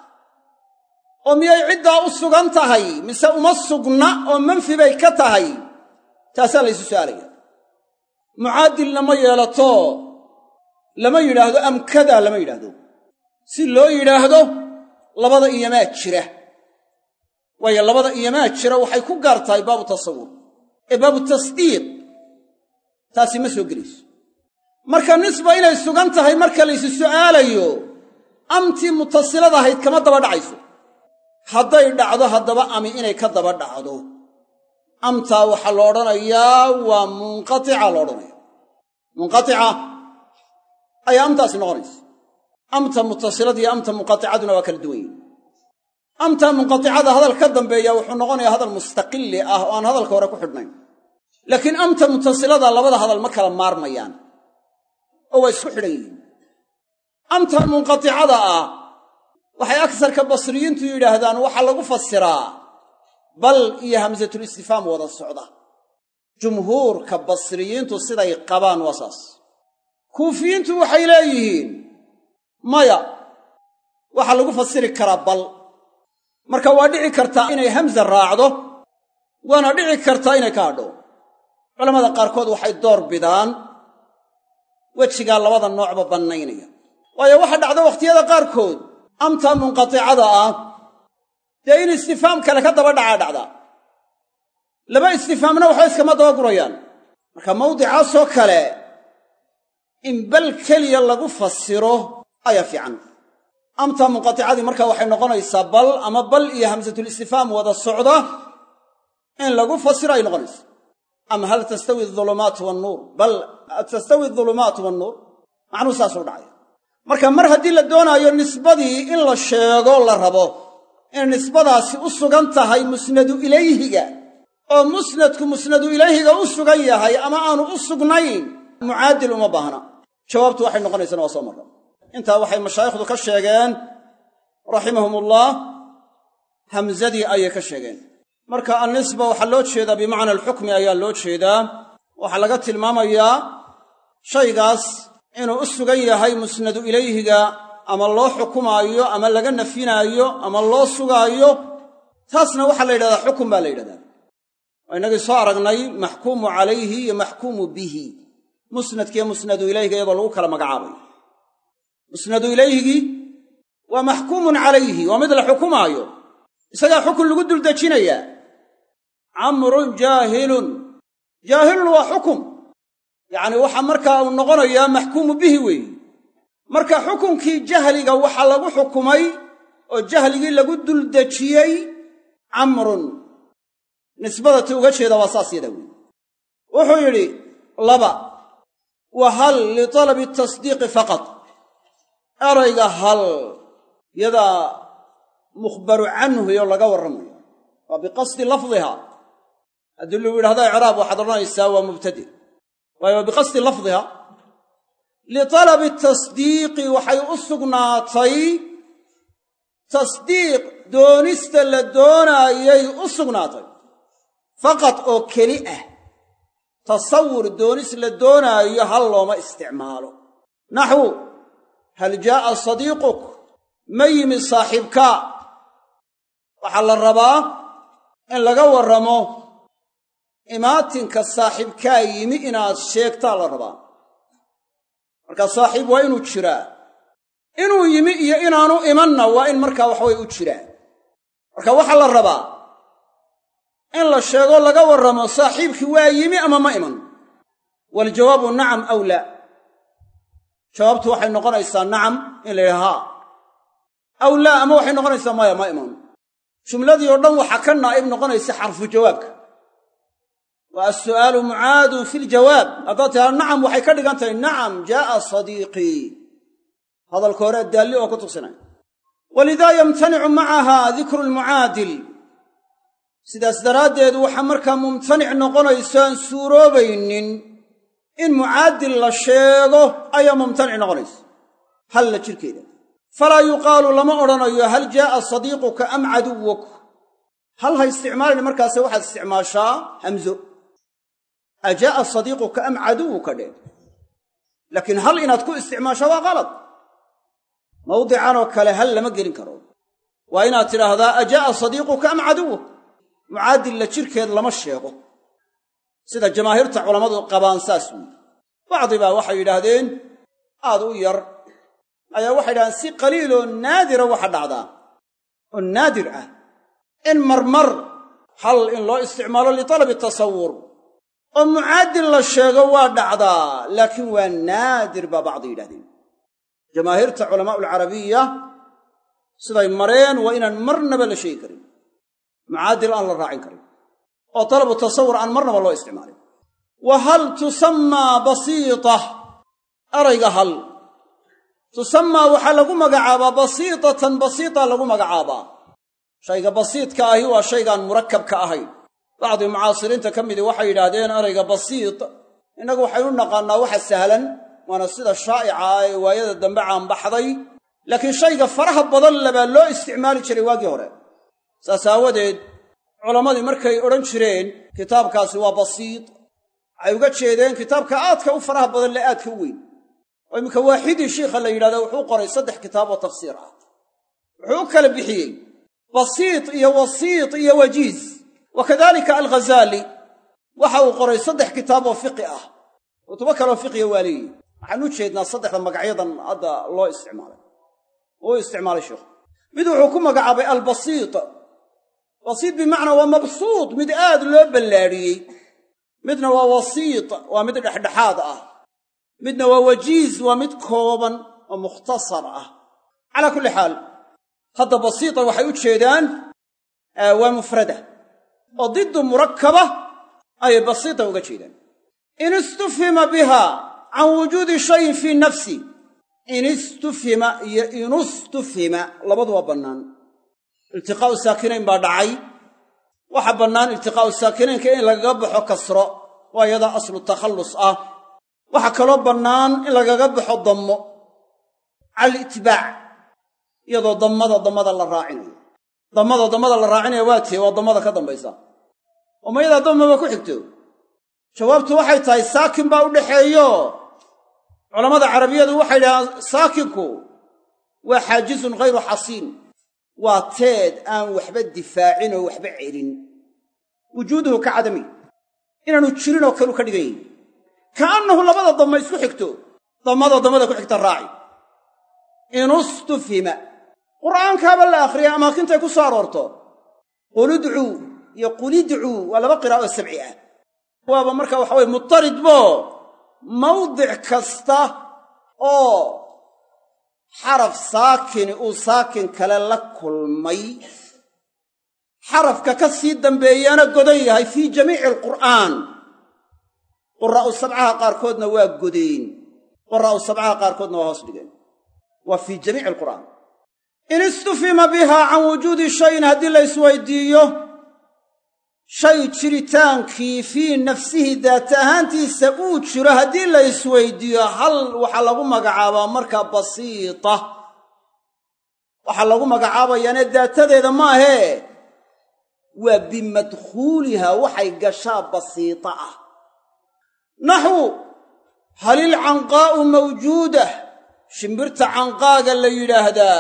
oo miyay ciddaa u sugan tahay mise uma sugna oo manfi bay ka tahay taasaa la ysu su'aalaya mucaadil lama yeelato lama yidhaahdo amkadaa lama yidhaahdo si loo yidhaahdo labada iyomaa jira waayo labada iyomaa jira waxay ku gaar tahay baabu tasawur ee baabu tasdiiq taasi ma soo gelayso marka nisba inay sugan tahay marka laysu su'aalayo amtii mutasilada ahayd kama daba dhacayso hadday dhacdo haddaba ami inay ka daba dhacdo amtaa waxaa lo odhanayaa waa munqatica lo odhanaya munqatica ayaa amtaasi noqonaysa amta mutasilada iyo amta munqaticaduna waa kala duwan yihin amta munqaticada hadal ka dambeeya wuxuu noqonayaa hadal mustaqili ah oo aan hadalka hore ku xidhnayn laakiin amta mutasilada labada hadal ma kala maarmayaan oo waa isku xidhan yihiin amta munqaticada ah waxay agsarka basriyiintu yidhaahdaan waxaa lagu fasiraa bal iyo hamsatul istifhaam wada socda jumhuurka basriyiintu siday qabaan waa saas kuufiyiintu waxay leeyihiin maya waxaa lagu fasiri karaa bal marka waa dhici kartaa inay hamsa raacdo waana dhici kartaa inay ka hadho culamada qaarkood waxay door bidaan wejigaa labada noocba bannaynaya waayo waxa dhacda wakhtiyada qaarkood amta munqaticada ah dee in istifhaam kale ka daba dhacaa dhacdaa laba istifhaamna waxba iskama daba gurayaan marka mawdicaasoo kale in bal keliya lagu fasiro ayaa fiican amta munqaticadii marka waxay noqonaysaa bal ama bal iyo hamsatul istifhaam wada socda in lagu fasiro ay noqonaysa am hal tastawi adh-dhulumaatu wan-nuur bal tastawi adh-dhulumaatu wan-nuur macnuu saasuu dhacaya marka mar haddii la doonaayo nisbadii in la sheego la rabo inay nisbadaasi u sugan tahay musnadu ilayhiga oo musnadku musnadu ilayhiga u sugan yahay ama aanu u sugnayn mucaadil uma baahna jawaabtu waxay noqonaysana waa soo marra intaa waxay mashaayikhdu ka sheegeen raximahumullah hamsadii ayay ka sheegeen marka annisba waxaa loo jeedaa bimacna alxukmi ayaa loo jeedaa waxaa laga tilmaamayaa shaygaas inuu u sugan yahay musnadu ilayhiga ama loo xukumaayo ama laga nafinaayo ama loo sugaayo taasna waxaa la yidhahdaa xukun baa la yidhahdaa waa innagii soo aragnay maxkuumu calayhi iyo maxkuumu bihi musnadkiiyo musnadu ilayhiga iyadoo lagu kala magacaabay musnadu ilayhigii waa maxkuumun calayhi waa mid la xukumaayo isagaa xukun lagu duldejinayaa camrun jaahilun waa xukum yacni waxaa markaa uu noqonayaa maxkuumu bihi weeye marka xukunkii jahliga waxaa lagu xukumay oo jahligii lagu duldejiyey camrun nisbada ti uga jeeda waa saas yada weeye wuxuu yidhi laba wa hal litalabi tasdiiqi faqad erayga hal yadaa mukhbaru canhu iyo laga warramayo waa biqasdi lafdiha haddii lagu yidhahdo icraab waxaad odhanaysaa waa mubtadi waayo waa biqasdi lafdiha litalabi tasdiiqi waxay u sugnaatay tasdiiq doonista la doonaayay u sugnaatay faqad oo keli ah tasawur doonis la doonaayo hal looma isticmaalo naxwu hal jaa'a sadiiquk ma yimi saaxiibkaa waxaa la rabaa in laga warramo imaatinka saaxiibkaa yimi inaad sheegtaa la rabaa marka saaxiib waa inuu jiraa inuu yimi iyo inaanu imanna waa in markaa waxaweye u jiraa marka waxaa la rabaa in la sheego laga warramo saaxiibkii waa yimi ama ma iman waljawaabu nacam aw laa jawaabtu waxay noqonaysaa nacam in la yidhaha haa aw laa ama waxay noqonaysaa maya ma iman jumladii oo dhan waxaa ka naa'ib noqonaysa xarfu jawaabka waa as-su'aalu mucaadun fi ljawaab haddaad tihaa nacam waxay ka dhigan tahay nacam jaa'a sadiiqii hadalka hore daalli oo ku tusinay walidaa yamtanicu macaha dikru lmucaadil sidaas daraaddeed waxaa markaa mumtanic noqonayso aan suuroobaynin in mucaadil la sheego ayaa mumtanic noqonaysa hal la jirkeeda falaa yuqaalu lama odhanayo hal jaa'a sadiiquka am caduwuk hal ha isticmaalin markaase waxaad isticmaashaa hamzo ajaa'a sadiiquka am caduwuka dheh laakiin hal inaad ku isticmaashaa waa qalad mawdicanoo kale hal lama gelin karo waa inaad tidhaahdaa ajaa'a sadiiquka am caduwuk mucaadil la jirkeed lama sheego sida jamaahiirta culammadu qabaan saas weyi bacdi baa waxay yidhaahdeen aad u yar ayaa waxay yidhahdeen si qaliiloo naadira waxa dhacdaa oo naadir ah in marmar hal in loo isticmaalo litalabi tasawur oo mucaadil la sheego waa dhacdaa laakiin waa naadir baa bacdi yidhahdeen jamaahiirta culamaa'ulcarabiya siday mareen waa inaan marnaba la sheegi karin mucaadil aan la raacin karin oo talabu tasawur aan marnaba loo isticmaalin wa hal tusammaa basiita erayga hal tusammaa waxaa lagu magacaabaa basiitatan basiita lagu magacaabaa shayga basiidka ahi waa shaygaan murakabka ahayn bacdi mucaasiriinta ka midii waxay yidhaahdeen erayga basiit innagu waxaynu naqaannaa waxa sahlan waana sida shaa'ica ee waayada dambe caanbaxday laakiin shayga faraha badan lebaa loo isticmaali jiray waagii hore saas aawadeed culammadii markay odhan jireen kitaabkaasi waa basiit waxay uga jeedeen kitaabka aadka u faraha badan le aadka u weyn oo iminka waaxidii shiikha la yidhahda wuxuu qoray 3 kitaab oo tafsiir ah wuxuu u kala bixiyey basiit iyo wasiit iyo wajiiz wa kadalika alghazaali waxa uu qoray 3 kitaab oo fiqi ah kutubo kaloo fiqiya waa leeyihin waxaan u jeednaa 3 magacyadan hadda loo isticmaalay oo isticmaalay sheekhu mid wuxuu ku magacaabay albasiit basiit bimacnaa waa mabsuut mid aad loo ballaadhiyey midna waa wasiit waa mid dhexdhexaad ah midna waa wajiiz waa mid kooban oo mukhtasar ah calaa kulli xaal hadda basiita waxay u jeedaan waa mufrada oo diddu murakkaba ayay basiita uga jeedaan in istufhima biha can wujuudi shayin fii nafsi in istufhima iyo inustufhima labadu waa bannaan iltiqaa'u saakinayn baa dhacay waxa bannaan iltiqaa'u saakinaynka in lagaga baxo kasro waa iyada aslu takhallus ah waxa kaloo bannaan in lagaga baxo dammo cala itibaac iyadoo dammada la raacinayo dammada la raacinaya waa tee waa dammada ka dambaysa oo mayadaa dammaba ku xigto jawaabtu waxay tahay saakin baa u dhaxeeyo culammada carabiyadu waxay dhahaan saakinku waa xaajizun ghayru xasiin waa teed aan waxba difaacin oo waxba celin wujuuduhu ka cadami inaanu jirin oo kalu ka dhigan yahin ka'annahu labada damma isku xigto dammada ku xigta raaci inustufhima qur'aankaaba la akhriya amaakintay ku soo aroorto qulidcuu iyo qulidcuu waa 2 qiraa'o sabci ah waaba marka waxa weye mutaridbo mawdic kasta oo xaraf saakini uu saakin kale la kulmay xarafka ka sii dambeeyana godan yahay fii jamiici alqur'aan quraa'u sabcaha qaarkoodna waa godeen quraa'u sabcaha qaarkoodna waa hoos dhigeen waa fii jamiici alqur'aan in istufhima biha can wujuudi shayin haddii la isweydiiyo shay jiritaankii fii nafsihi daat ahaantiisa uu jiro haddii la isweydiiyo hal waxaa lagu magacaabaa markaa basiita waxaa lagu magacaabayaane daatadeeda maahee waa bimadkhuuliha waxay gashaa basiita ah naxwu hal ilcanqaa'u mawjuudah shimbirta canqaaga la yidhaahdaa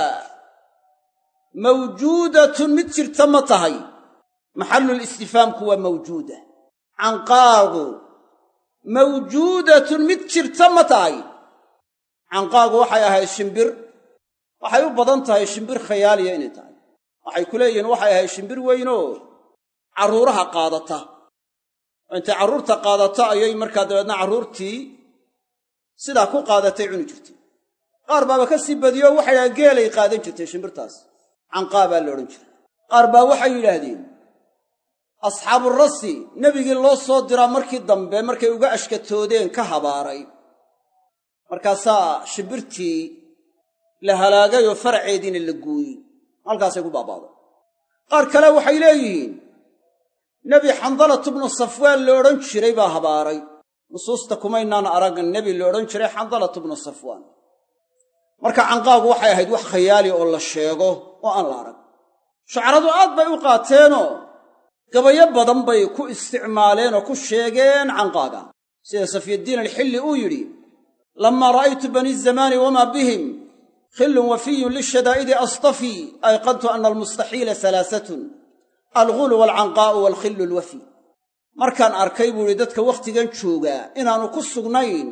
mawjuudatun mid jirta ma tahay maxallulistifhaamku waa mawjuuda canqaagu mawjuudatun mid jirta ma tahay canqaagu waxay ahayd shimbir waxay u badan tahay shimbir khayaaliya inay tahay waxay ku leeyihiin waxay ahayd shimbir weynoo carruuraha qaadata oo intay carruurta qaadata ayay markaa dabeedna carruurtii sidaa ku qaadatay cuni jirtay qaar baaba ka sii badiyo waxay yidhahdeen geelay qaadan jirtay shimbirtaas canqaa baa la odhan jiray qaar baa waxay yidhaahdeen asxaaburasi nebigii loo soo diraa markii dambe markay uga ashkatoodeen ka habaaray markaasaa shimbirtii la halaagay oo faraceediina la gooyey halkaasay ku baabaaday qaar kale waxay leeyihiin nebi xandalatu bnu safwaan la odhan jiray baa habaaray nusuusta kumaynaan araggan nebi la odhan jiray xandalatu bnu safwaan marka canqaagu waxay ahayd wax khayaali oo la sheego oo aan la arag shucaradu aad bay u qaateenoo gabayo badan bay ku isticmaaleen oo ku sheegeen canqaaga sida safyaddiin alxilli uu yidhi lammaa ra'aytu bani zamaani wamaa bihim khillun wafiyun lishadaa'idi astafii ayqantu ana almustaxiila halaasatun algulu waalcanqaa'u waalkhillu alwafi markaan arkay buu yidhi dadka wakhtigan joogaa inaannu ku sugnayn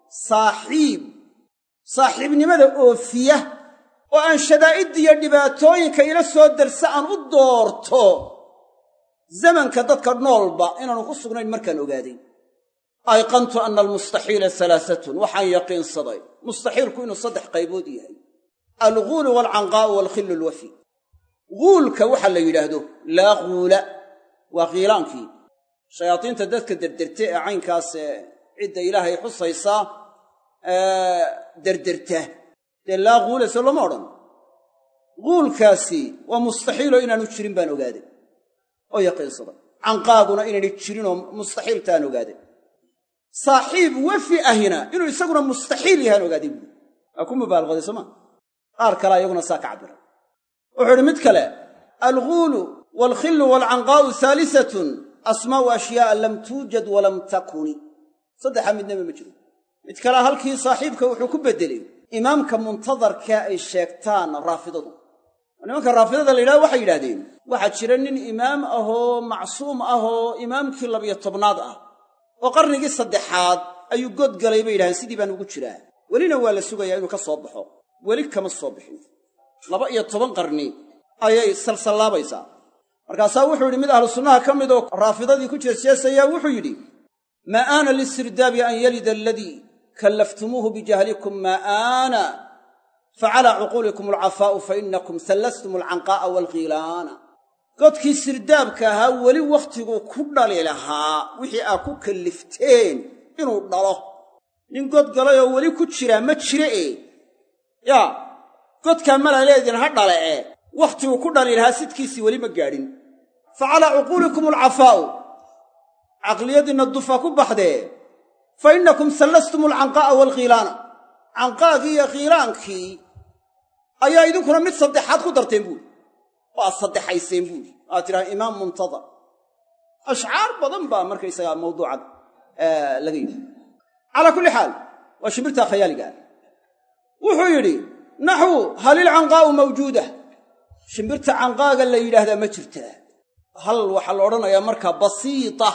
saaxiibnimada oofiya oo aan shadaa'iddiiyo dhibaatooyinka ila soo darsa aan u doorto zamanka dadka noolba inaannu ku sugnayn markaan ogaaday ayqantu ana almustaxiila halaasatun waxaan yaqiinsaday mustaxiilku inuu 3 qaybood yahay alguulu waalcanqaa'u waalkhillu alwafi guulka waxa la yidhaahdo laa guula waa qiilaankii shayaadiinta dadka derderta ee caynkaas cidda ilaahay xusaysaa derderta dee laa guula se lama odhan guulkaasi waa mustaxiiloo inaanu jirin baan ogaaday oo yaqiinsaday canqaaguna inaynay jirinoo mustaxiiltaan ogaaday saaxiib wafi ahina inuu isaguna mustaxiil yahaan ogaaday buuri waa ku mubaalaqoday sooma qaar kale iyaguna saa ka cabbiray wuxuu idhi mid kale alguulu waalkhillu waalcanqaa'u haalisatun asmaa'u ashyaa'a lam tuujad walam takuni 3 midnaba ma jiro mid kale halkii saaxiibka wuxuu ku beddelay imaamka muntadarka ay sheegtaan raafidadu nimanka raafidada la yidhahdo waxay yidhahdeen waxaa jira nin imaam ahoo macsuum ahoo imaamkii 12aad ah oo qarnigii 3aad ayuu god galay bay yidhahdeen sidii baan ugu jiraa welina waa la sugayaa inuu ka soo baxo weli kama soo bixin 12 qarni ayay salsallaabaysaa markaasaa wuxuu yidhi mid ahlu sunnaha ka mid oo raafidadii ku jeesjeesayaa wuxuu yidhi maa aana listirdaabi an yalida aladii kallaftumuuhu bijahlikum maa aana facalaa cuquulikum alcafaa'u fa innakum sallastum alcanqaa'a waalqiilaana godkii sirdaabka ahaa weli wakhtiguu ku dhali lahaa wixii aad ku kallifteen inuu dhalo nin god galayoo weli ku jiraa ma jire yaa godkaa mala leedin ha dhale wakhtiguu ku dhali lahaa sidkiisii weli ma gaadhin facalaa cuquulikum alcafaa'u caqliyadiinna dufa ku baxdee fa innakum sallastum alcanqaa'a waalqiilaana canqaagii iyo qiilaankii ayaa idinkuna mid 3aad ku darteen buuri waa saddexayseen buuri waad tidhaha imaam muntadar ashcaar badan baa markaysagaa mawduucan laga yidhi calaa kulli xaal waa shimbirtaa khayaaligaa wuxuu yidhi naxwu halilcanqaa'u mawjuuda shimbirta canqaaga la yidhaahdaa ma jirtaa hal waxaa la odhanayaa markaa basiita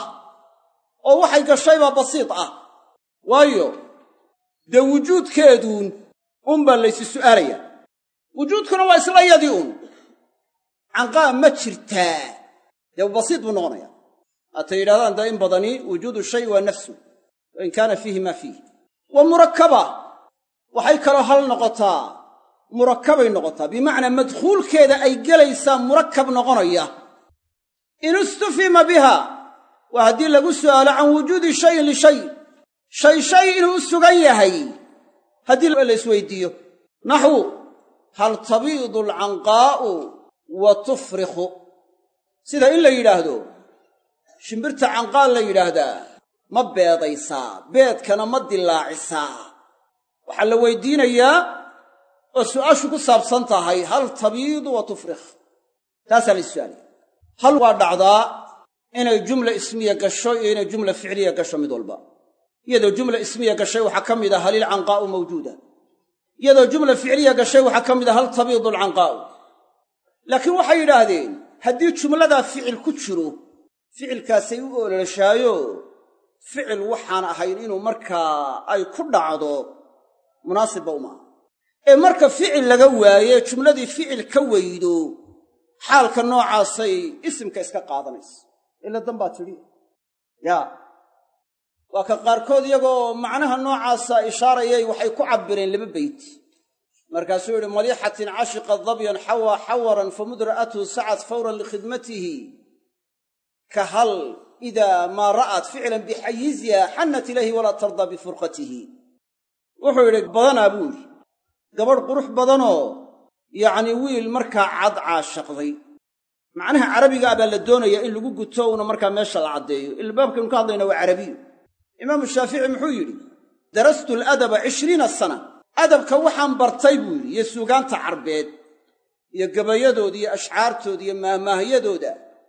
oo waxay gashaybaa basiit ah waayo dee wujuudkeeduun unbaa laysi su'aalayaa wujuudkuna waa isla yadii un canqaa ma jirtaa dee basiit buu noqonayaa haatay yidhahdaan dee in badani wujuudu shay waa nafsu wain kaana fiihi maa fiih wa murakkaba waxay kaloo hal noqotaa murakkabay noqotaa bimacnaa madkhuulkeeda ay gelaysaa murakkab noqonaya in istufhima biha waa haddii lagu su'aalo can wujuudi shayin lishay shay inuu u sugan yahay haddii la isweydiiyo naxwu hal tabiidu alcanqaa'u wa tufrikhu sida in la yidhaahdo shimbirta canqaa la yidhaahdaa ma beedaysaa beedkana ma dilaacisaa waxaa la weydiinayaa oo su'aashu ku saabsan tahay hal tabiidu wa tufrikh taasaa la is-su'aalaya hal waa dhacdaa inay jumla ismiya gasho iyo inay jumla ficliya gasho mid walba iyadoo jumla ismiya gashay waxaa ka mid ah halilcanqaa'u mawjuuda iyadoo jumla ficliya gashay waxaa ka mid ah hal tabiidu alcanqaa'u laakiin waxay yidhaahdeen haddii jumladaa ficil ku jiro ficilkaasay u ololashaayo ficil waxaan ahayn inuu markaa ay ku dhacdo munaasibba uma aha ee marka ficil laga waaye jumladii ficil ka weydo xaalka noocaasay isimka iska qaadanaysa ila danbaa tidhi yaa waa ka qaarkood iyagoo macnaha noocaasa ishaarayay waxay ku cabbireen laba beyt markaasuu yidhi maliixatin cashiqa dabyan xawaa xawaran famudra'athu sacad fawran likhidmatihi ka hal idaa maa ra'at ficlan bixayiziha xannat ilayhi walaa tardaa bifurqatihi wuxuu yidhi badanaa buu yidhi gabadh qurux badanoo yacnii wiil markaa cad caashaqday macnaha carabiga ah baa la doonayaa in lagu guto una markaa meesha la caddeeyo ila baabkaynu ka hadlayna waa carabiyu imaamu shaafici muxuu yidhi darastu aladaba 20 sana adabka waxaan bartay buu yidhi iyo suugaanta carbeed iyo gabayadooda iyo ashcaartooda iyo maahmaahyadooda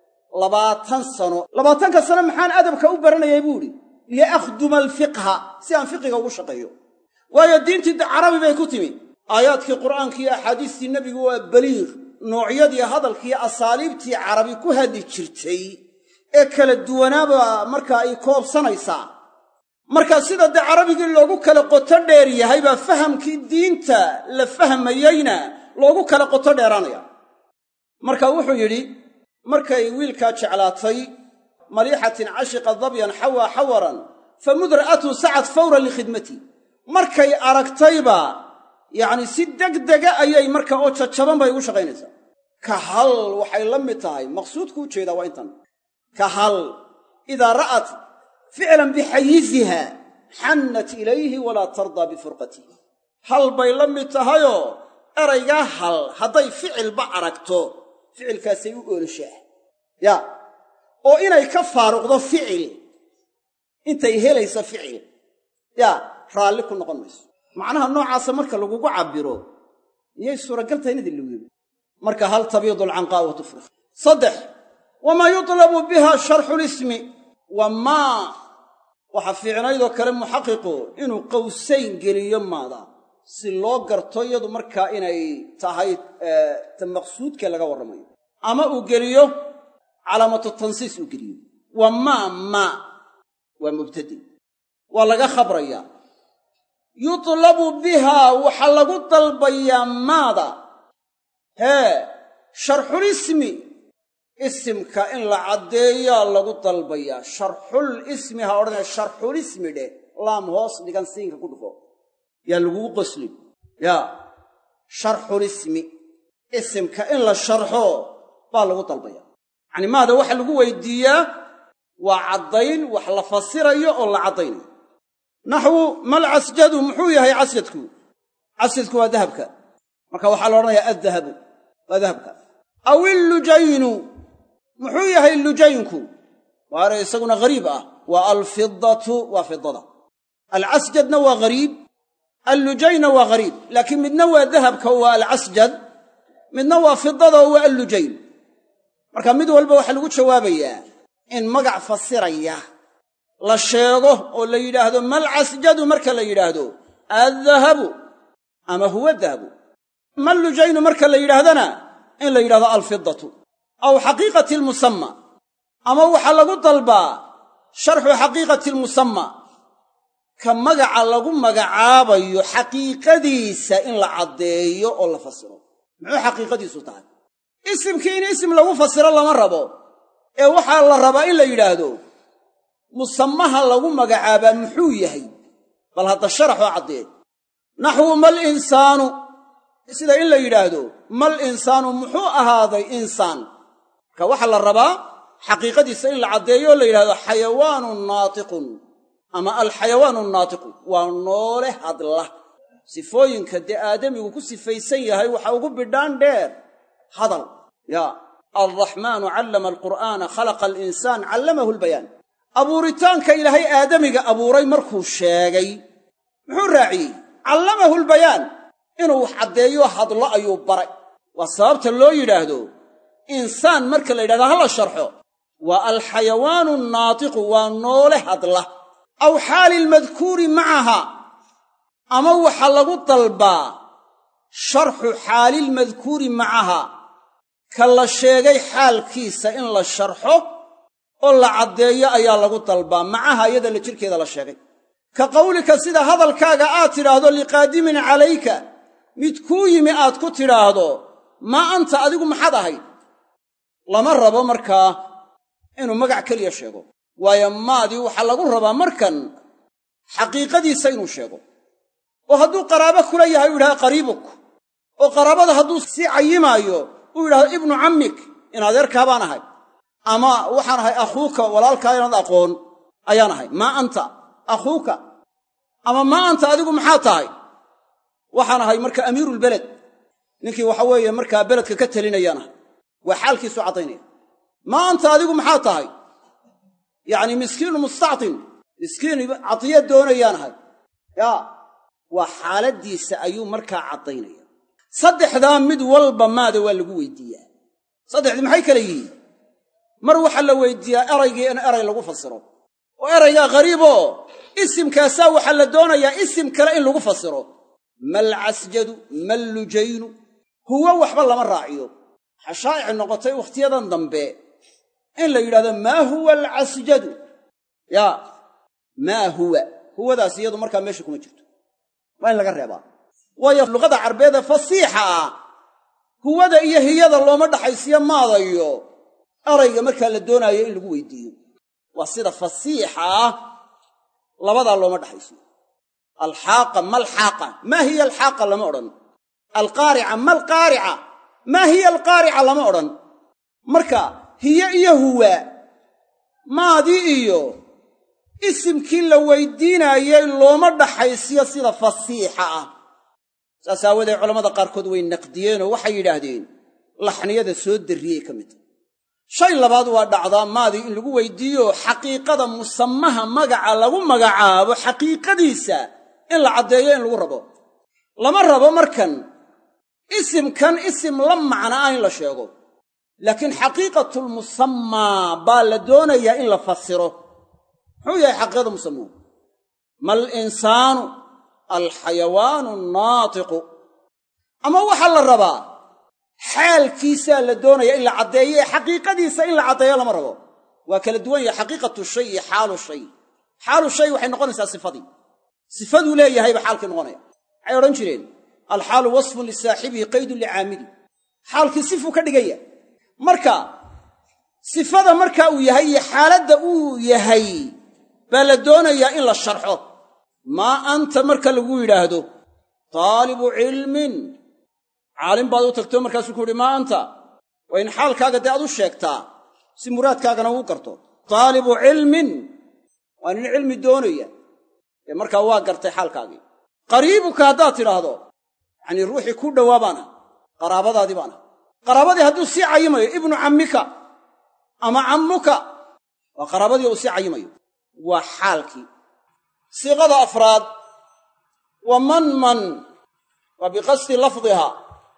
20 sano 20ka sano maxaan adabka u baranayay buu yidhi liakhduma alfiqha si aan fiqiga ugu shaqeeyo waayo diintii carabi bay ku timi aayaadkii qur'aanka iyo axaadiistii nebigu waa baliiq noocyadii hadalkii asaaliibtii carabi ku hadli jirtay ee kala duwanaaba markaa ay koobsanaysaa marka sida dee carabigii loogu kala qoto dheer yahay baa fahamkii diinta la fahmayeyna loogu kala qoto dheeraanaya marka wuxuu yidhi markay wiilkaa jeclaatay maliixatin cashiqa dabyan xawaa xawaran famudra'athu sacad fawran likhidmati markay aragtayba yacni si degdega ayay marka oo jajaban bay ugu shaqaynaysaa ka hal waxay la mid tahay maqsuudku u jeedaa waa intan ka hal idaa ra'at ficlan bixayiziha xannat ilayhi walaa tardaa bifurqatihi hal bay la mid tahayoo eraygaa hal hadday ficilba aragto ficilkaasay u oolashaa yaa oo inay ka faaruqdo ficil intay helaysa ficil yaa raalli ku noqon mayso macnaha noocaasa marka lagugu cabbiro miyay suuragal tahay inad ilowdo marka hal tabiidu alcanqaa wa tufrix 3 wamaa yutlabu biha sharxu lismi wa maa waxa fiicnaydoo kale muxaqiqu inuu qawsayn geliyo maada si loo garto iyadu markaa inay tahay ta maqsuudkee laga warramayo ama uu geliyo calaamatu tansiis uu geliyo wa maa waa mubtadi waa laga khabrayaa yutlabu bihaa waxaa lagu dalbayaa maada sharxulismi isimka in la caddeeyaa lagu dalbayaa sharxul ismi ha odhanaya sharxulismi dheh laam hoos dhigan siinka ku dhufo yaa lagugu qoslin yaa sharxulismi isimka in la sharxo baa lagu dalbaya yacni maada waxa lagu weydiiyaa waa caddayn wax la fasirayo oo la caddaynayo naxwu mal casjadu muxuu yahay casjadku casjadku waa dahabka marka waxaa la odhanayaa addahabu waa dahabka aw illujaynu muxuu yahay lujaynku waa eray isaguna ghariib ah waa alfidatu waa fidada alcasjadna waa ghariib allujayna waa ghariib laakiin midna waa dahabka waa alcasjad midna waa fidada oo waa allujayn marka mid walba waxaa lagu jawaabayaa in magac fasiraya la sheego oo la yidhaahdo mal casjadu marka la yidhaahdo addahabu ama huwa dahabu mal lujaynu marka la yidhaahdana in la yidhahdo alfidatu aw xaqiiqati almusamma ama waxaa lagu dalbaa sharxu xaqiiqati almusamma ka magaca lagu magacaabayo xaqiiqadiisa in la caddeeyo oo la fasiro muxuu xaqiiqadiisu tahay isimkii in isim lagu fasiro lama rabo ee waxaa la rabaa in la yidhaahdo musamaha lagu magacaabaa muxuu yahay bal hadda sharaxoo caddee naxwu mal insaanu sida in la yidhaahdo mal insaanu muxuu ahaaday insaan marka waxaa la rabaa xaqiiqadiisa in la caddeeyo oo la yidhahdo xayawaanun naatiqun ama alxayawaanu naatiqu waa noole hadla sifooyinka dee aadamigu ku sifaysan yahay waxa ugu bidhaan dheer hadal yaa alraxmaanu callama alqur'aana khalaqa alinsaan callamahu albayaan abuuritaanka ilaahay aadamiga abuuray markuu sheegay muxuu raaciyey callamahu albayaan inuu wax caddeeyo hadlo ayuu baray waa sababta loo yidhaahdo insaan marka la yidhahdo hala sharxo waa alxayawaanu naatiqu waa noole hadla aw xaali lmadkuuri macaha ama waxa lagu dalbaa sharxu xaalilmadkuuri macaha ka la sheegay xaalkiisa in la sharxo oo la caddeeyo ayaa lagu dalbaa macaha iyada la jirkeeda la sheegay ka qawlika sida hadalkaaga aad tidhaahdo liqaadimin calayka mid kuu yimi aad ku tidhaahdo maa anta adigu maxaad ahayd lama rabo markaa inuu magac keliya sheego waayo maadii waxaa lagu rabaa markan xaqiiqadiisa inuu sheego oo hadduu qaraabo kula yahay uu yidhahdo qariibuk oo qaraabada hadduu sii cayimaayo uu yidhahdo ibnu cammik in adeerkaa baan ahay ama waxaan ahay akhuuka walaalkaa inaad aqoon ayaan ahay maa anta akhuuka ama maa anta adigu maxaa tahay waxaan ahay marka amiirulbeled ninkii waxa weeye markaa beledka ka talinayaan ahay waa xaalkiisu caddaynaya maa anta adigu maxaa tahay yacni miskiinu mustactin miskiin cadiya doonayaan ahay yaa waa xaaladdiisa ayuu markaa caddaynaya saddexdaa mid walba maada waa lagu weydiiyaa saddexdii maxay kala yihiin mar waxaa la weydiiyaa eraygii in eray lagu fasiro oo eraygaa qariiboo isimkaasaa waxaa la doonayaa isim kale in lagu fasiro malcasjadu mallujaynu huwa waxba lama raaciyo waxaa shaa'ici noqotay wakhtiyadan dambe in la yidhahdo maa huwa alcasjadu yaa maa huwadaas iyadu markaa meesha kuma jirto waa in laga reebaa waayo luqada carbeeda fasiixa ah huwada iyo hiyada looma dhaxaysiyo maadayo erayga markaa la doonaayo in lagu weydiiyo waa sida fasiixa ah labadaa looma dhaxaysiyo alxaaqa malxaaqa maa hiya alxaaqa lama odhan alqaarica malqaarica maa hiya alqaarica lama odhan marka hiye iyo huwa maadii iyo isimkii la weydiinaayey looma dhaxaysiyo sida fasiixa ah saas aawadeed culammada qaarkood way naqdiyeenoo waxay yidhaahdeen laxniyada soo darriyey ka mid tahay shay labaad waa dhacdaa maadii in lagu weydiiyo xaqiiqada musamaha magaca lagu magacaabo xaqiiqadiisa in la caddeeyo in lagu rabo lama rabo markan isimkan isim la macna ah in la sheego laakiin xaqiiqatulmusammaa baa la doonayaa in la fasiro muxuu yahay xaqiiqada musammuhu mal insaanu alxayawaanu annaatiqu ama waxaa la rabaa xaalkiisaa la doonaya in la caddeeyo ee xaqiiqadiisa in la caddeeyo lama rabo waa kala duwan yahay xaqiiqatu shay iyo xaalu shay xaalu shay waxay noqonaysaa sifadii sifaduu leeyahayba xaalkii noqonaya waxay odhan jireen alxaalu wasfun lisaaxibihi qaydun licaamili xaalkii sifuu ka dhigaya marka sifada marka uu yahay iyo xaaladda uu yahay baa la doonayaa in la sharxo maa anta marka lagu yidhaahdo taalibu cilmin caalim baad u tagto markaasuu ku yidhi maa anta waa in xaalkaaga dee aad u sheegtaa si muraadkaagana uu garto taalibu cilmin waa nin cilmi doonaya ee markaa waa gartay xaalkaagii qariibuka haddaad tidhaahdo yacnii ruuxii ku dhowaa baana qaraabadaadii baana qaraabadii hadduu sii cayimayo ibnu cammika ama cammuka waa qaraabadii uu sii cayimayo waa xaalkii siiqada afraad wa man waa biqasdi lafdiha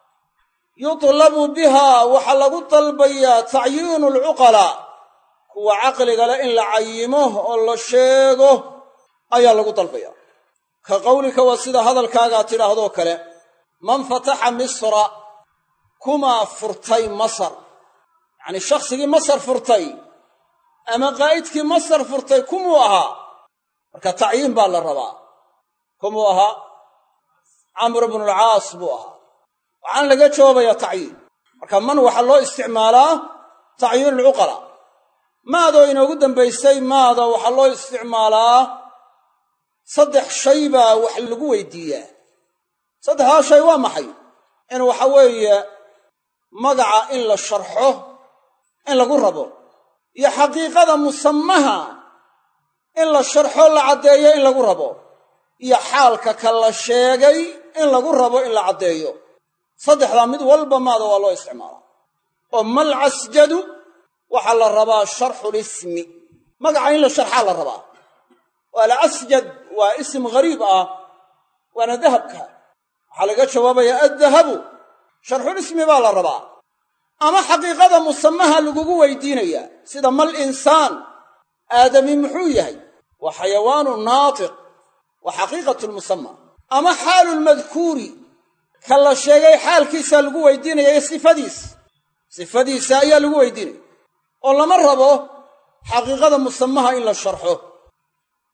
yutlabu biha waxaa lagu dalbayaa tacyiinu alcuqalaa kuwa caqliga leh in la cayimo oo la sheego ayaa lagu dalbayaa ka qawlika waa sida hadalkaagaa tidhaahdoo kale man fataxa misra kumaa furtay masar yacnii shakhsigii masar furtay ama qaa'idkii masar furtay kumuu ahaa marka tacyiin baa la rabaa kumuu ahaa camr bnulcaas buu ahaa waxaan laga jawaabayaa tacyiin marka man waxaa loo isticmaalaa tacyiin alcuqalaa maadoo inoogu dambaysay maada waxaa loo isticmaalaa saddex shay baa wax lagu weydiiyaa saddexdaa shay waa maxay in waxa weeye magaca in la sharxo in lagu rabo iyo xaqiiqada musamaha in la sharxo la caddeeyo in lagu rabo iyo xaalka ka la sheegay in lagu rabo in la caddeeyo saddexdaa mid walba maada waa loo isticmaalaa oo malcasjadu waxaa la rabaa sharxulismi magaca in la sharxaa la rabaa oo alcasjad waa isim ghariib ah waana dahabka waxaa laga jawaabayaa addahabu sharxulismi baa la rabaa ama xaqiiqada musamaha lagugu weydiinayaa sida mal insaan aadami muxuu yahay waa xayawaanu naatiq waa xaqiiqatulmusama ama xaalulmadkuuri ka la sheegay xaalkiisaa lagu weydiinaya iyo sifadiisa ayaa lagu weydiinaya oo lama rabo xaqiiqada musamaha in la sharxo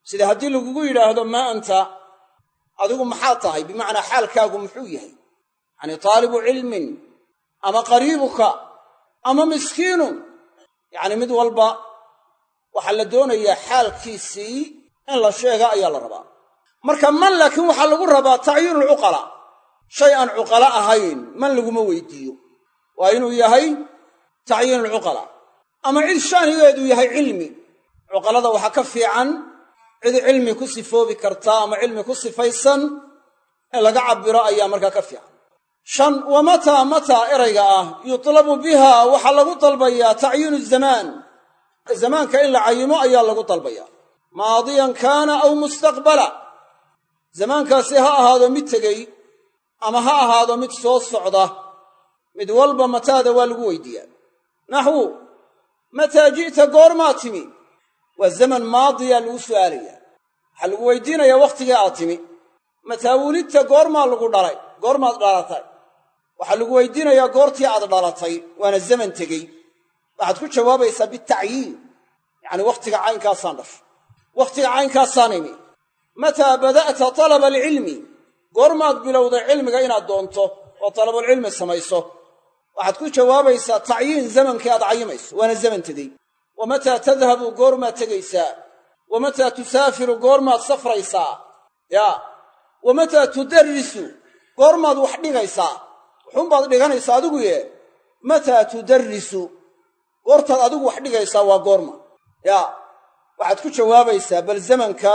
sida haddii lagugu yidhaahdo maa anta adigu maxaa tahay bimacnaa xaalkaagu muxuu yahay yacni taalibu cilmin ama qariibuka ama miskiinun yacni mid walba waxaa la doonayaa xaalkiisii in la sheega ayaa la rabaa marka man laakiin waxaa lagu rabaa tacyiinulcuqala shay aan cuqala ahayn man laguma weydiiyo waa inuu yahay tacyiinulcuqala ama cid shaanigeedu yahay cilmi cuqalada waxaa ka fiican cid cilmi ku sifoobi karta ama cilmi ku sifaysan in laga cabbiro ayaa markaa ka fiican 5 wa mataa erayga ah yutlabu biha waxaa lagu dalbayaa tacyiinu zamaan zamaanka in la cayimo ayaa lagu dalbayaa maadiyan kaana aw mustaqbala zamaankaasi ha ahaado mid tegey ama ha ahaado mid soo socda mid walba mataada waa lagu weydiiyaa naxwu mataa ji'ta goormaa timi waa zaman maadiya lagu su'aalayaa waxaa lagu weydiinayaa wakhtigii aad timi mataa wulidta goormaa lagu dhalay goormaad dhalatay waxaa lagu weydiinayaa goortii aad dhalatay waana zaman tegey waxaad ku jawaabaysaa bitacyiin yacni wakhtiga caynkaasaan dhashay wakhtiga caynkaasaan imi mataa bada'ta talaba alcilmi goormaad bilowday cilmiga inaad doonto oo talabulcilmi samayso waxaad ku jawaabaysaa tacyiin zamankii aad cayimayso waana zaman tegey wa mataa tadhabu goormaad tegaysaa wa mataa tusaafiru goormaad safraysaa yaa wa mataa tudarrisu goormaad wax dhigaysaa wuxuunbaad dhiganaysaa adigu ye mataa tudarrisu goortaad adigu wax dhigaysaa waa goorma yaa waxaad ku jawaabaysaa bal zamanka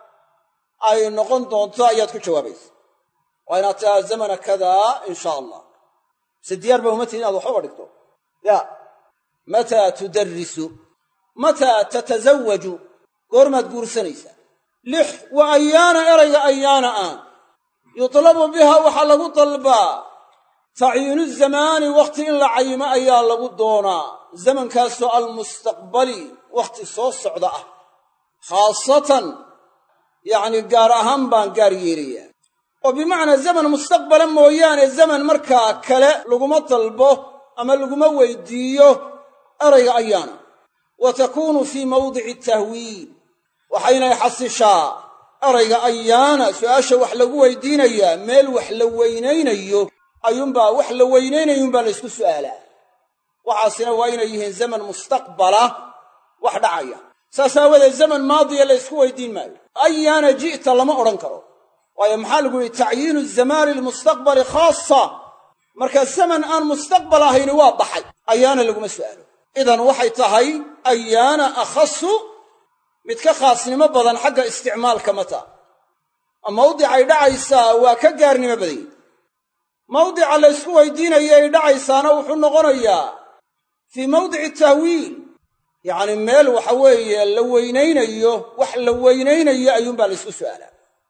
ay noqon doonto ayaad ku jawaabaysaa waa inaad tahaa zamana kadaa in shaa allah se diyaar ba uma tihin inaad waxbaba dhigto yaa mataa tudarrisu mataa tatasawaju goormaad guursanaysaa 6 wa ayaana erayga ayaana ah yutlabu biha waxaa lagu dalbaa tacyiinu zamaani wakhti in la cayimo ayaa lagu doonaa zamankaasoo almustaqbali wakhti soo socda ah khaasatan yacni gaar ahaan baan gaar yeelayaa oo bimacnaa zaman mustaqbala mooyaane zaman markaa kale laguma dalbo ama laguma weydiiyo erayga ayaana wa takuunu fii mawdici tahwiil waxaynay xasishaa erayga ayaana su'aasha wax lagu weydiinayaa meel wax la weynaynayo ayuunbaa wax la weynaynayuunbaa laysku su'aalaa waxaasina waa inay yihiin zaman mustaqbala wax dhacaya saas aawadeed zaman maadiya la ysku weydiin maayo ayaana ji'ta lama odhan karo waayo maxaa lagu yidhi tacyiinu zamaani lmustaqbali khaasa markaa zaman aan mustaqbal ahayni waa baxay ayaana laguma su'aalo idan waxay tahay ayaana akhasu mid ka khaasnimo badan xagga isticmaalka mataa mawdicay dhacaysaa waa ka gaarnimo badanya mawdica la ysku weydiinayay dhacaysaana wuxuu noqonayaa fii mawdici tahwiil yacni meel waxa weeye la weynaynayo wax la weynaynayo ayuunbaa la ysku su'aalaa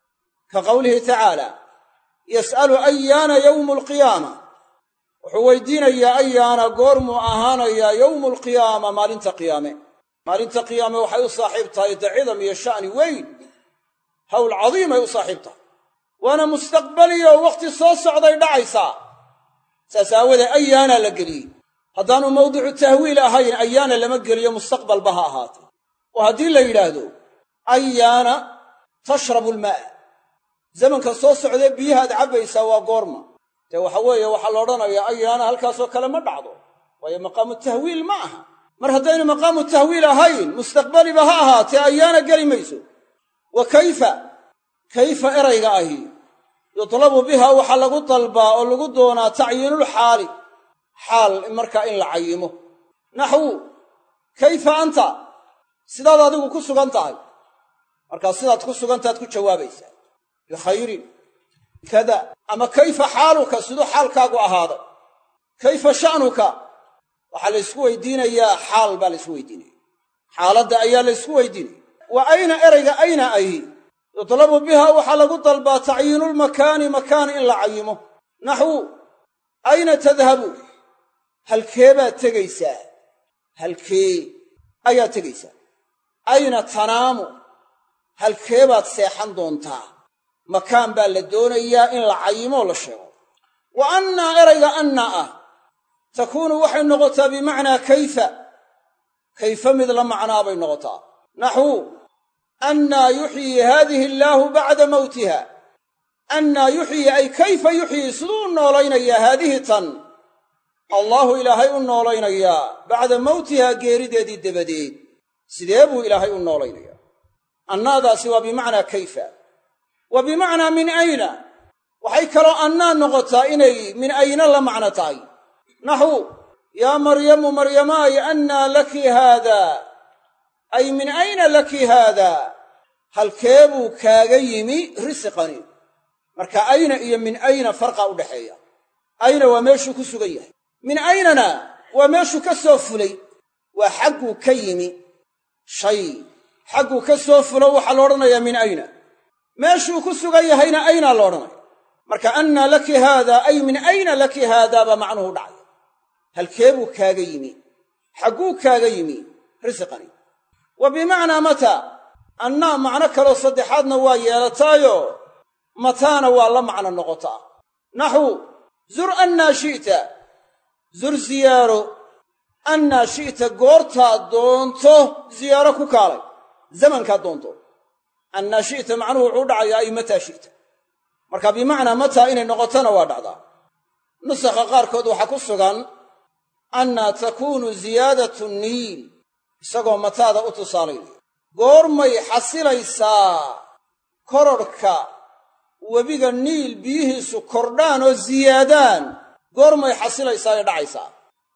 ka qowlihi tacaala yas'alu ayaana yowmu alqiyaama wuxuu weydiinayaa ayaana goormuu ahaanayaa yowmu alqiyaama maalinta qiyaame maalinta qiyaame waxay u saaxiib tahay dacidam iyo sha'ni weyn hawl cadiimay u saaxiib tahay waana mustaqbaliyo wakhti soo socday dhacaysaa saas aawadee ayaana la geliyey haddaanu mawdicu tahwiil ahayn ayaana lama geliyo mustaqbalba ha ahaatay oo haddii la yidhaahdo ayaana tashrabu almaa zamanka soo socdee biyahaad cabbaysaa waa goorma dee waxa weeye waxaa la odhanayaa ayaana halkaasoo kale ma dhacdo waayo maqaamu tahwiil ma aha mar haddaynu maqaamu tahwiil ahayn mustaqbaliba ha ahaatee ayaana geli mayso wa kayfa erayga ahi yutlabu biha waxaa lagu dalbaa oo lagu doonaa tacyiinulxaali xaal markaa in la cayimo naxwu kayfa anta sidaad adigu ku sugan tahay markaa sidaad ku sugantaad ku jawaabaysaa bikhayrin kada ama kayfa xaaluka siduu xaalkaagu ahaaday kayfa sha'nuka waxaa la ysku weydiinayaa xaal baa la ysku weydiinaya xaaladda ayaa la ysku weydiinaya wa ayna erayga ayna ahi yutlabu biha waxaa lagu dalbaa tacyiinulmakaani makaan in la cayimo naxwu ayna tadhabu halkee baad tegaysaa halkee ayaad tegaysaa ayna tanaamu halkee baad seexan doontaa makaan baa la doonayaa in la cayimoo la sheego wa annaa erayga anna ah takuunu waxay noqotaa bimacnaa kayfa mid la macnaa bay noqotaa naxwu annaa yuxyii haadihi allaahu bacda mawtiha annaa yuxyii ay kayfa yuxyii siduu u noolaynayaa haadihi tan allaahu ilaahay u noolaynayaa bacda mawtihaa geerideedii dabadeed sidee buu ilaahay u noolaynayaa annaadaasi waa bimacnaa kayfa wa bimacnaa min ayna waxay kaloo annaa noqotaa inay min ayna la macno tahay naxu yaa maryamu maryamaay annaa laki haadaa ay min ayna laki haadaa halkee buu kaaga yimi risiqani marka ayna iyo min ayna farqa u dhaxeeya ayna waa meeshuu ku sugan yahay min aynana waa meeshuu ka soo fulay waa xagguu ka yimi shay xagguu ka soo fulo waxaa la odhanayaa min ayna meeshuu ku sugan yahayna aynaa la odhanaya marka annaa laki haadaa ay min ayna laki haadaa baa macnuhu dhacay halkee buu kaaga yimi xagguu kaaga yimi risiqani wa bimacnaa mataa annaa macno kaloo saddexaadna waa yeelataayo mataana waa la macno noqotaa naxu zur annaa shi'ta zur ziyaaro annaa shi'ta goortaad doonto ziyaaro ku kaalay zamankaad doonto annaa shi'ta macnuhu wuxuu dhacayaa ay mataa shi'ta marka bimacnaa mataa inay noqotona waa dhacdaa nusakha qaarkood waxaa ku sugan annaa takuunu ziyaadatu niil isagoo mataada u tusaalaynaya goormay xasilaysaa kororhka webiga niil biyihiisu kordhaan oo ziyaadaan goormay xasilaysaa ee dhacaysaa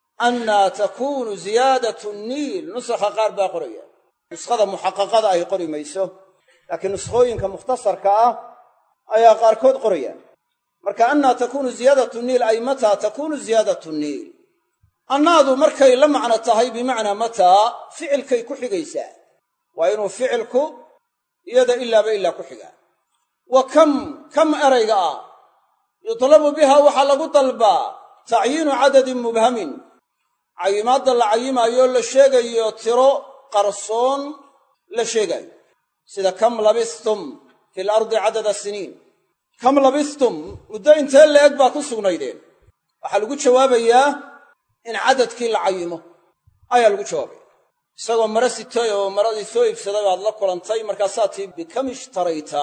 annaa takuunu ziyaadatu niil nusakha qaar baa qoraya nuskhada muxaqaqada ay qori mayso laakiin nuskhooyinka mukhtasarka ah ayaa qaarkood qorayaan marka annaa takuunu ziyaadatu niil ay mataa takuunu ziyaadatu niil annaadu markay la macno tahay bimacnaa mataa ficilkay ku xigaysaa waa inuu ficilku iyada ilaaba ilaa ku xigaa wa kam erayga ah yutlabu bihaa waxaa lagu dalbaa tacyiinu cadadin mubhamin cayimaadda la cayimaayoo la sheegayo tiro qarsoon la sheegaayo sida kam labistum fi lardi cadada siniin kam labistum muddo intee la-eg baa ku sugnaydeen waxaa lagu jawaabayaa in cadadkii la cayimo ayaa lagu jawaabaya isagoo mara sitay oo maradii soo iibsaday baad la kulantay markaasaa tii bikam ishtarayta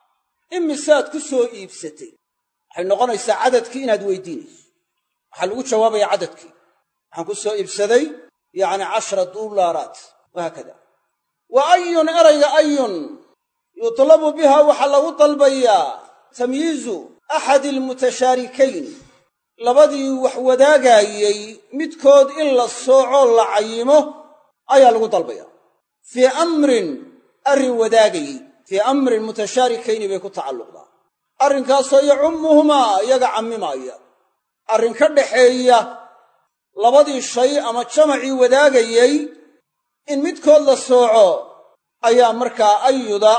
imisaad ku soo iibsatay waxay noqonaysaa cadadkii inaad weydiinayso waxaa lagu jawaabayaa cadadkii waxaan ku soo iibsaday yacni 10 duulaaraat wahaakada wa ayun erayga ayun yutlabu biha waxaa lagu dalbayaa tamyiizu axadi almutashaarikayn labadii wax wadaagaayey midkood in la sooco la cayimo ayaa lagu dalbaya fii amrin arrin wadaagayey fii amrin mutashaarikayni bay ku tacalluqdaa arrinkaasoo yacummuhumaa iyaga cammimaaya arrin ka dhaxeeya labadii shay ama jamacii wadaagayey in midkood la sooco ayaa markaa ayuda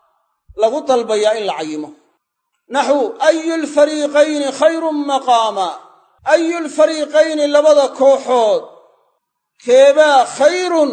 lagu dalbayaa in la cayimo naxu ayu lfariiqayni khayrun maqaama ayu lfariiqayni labada kooxood keebaa khayrun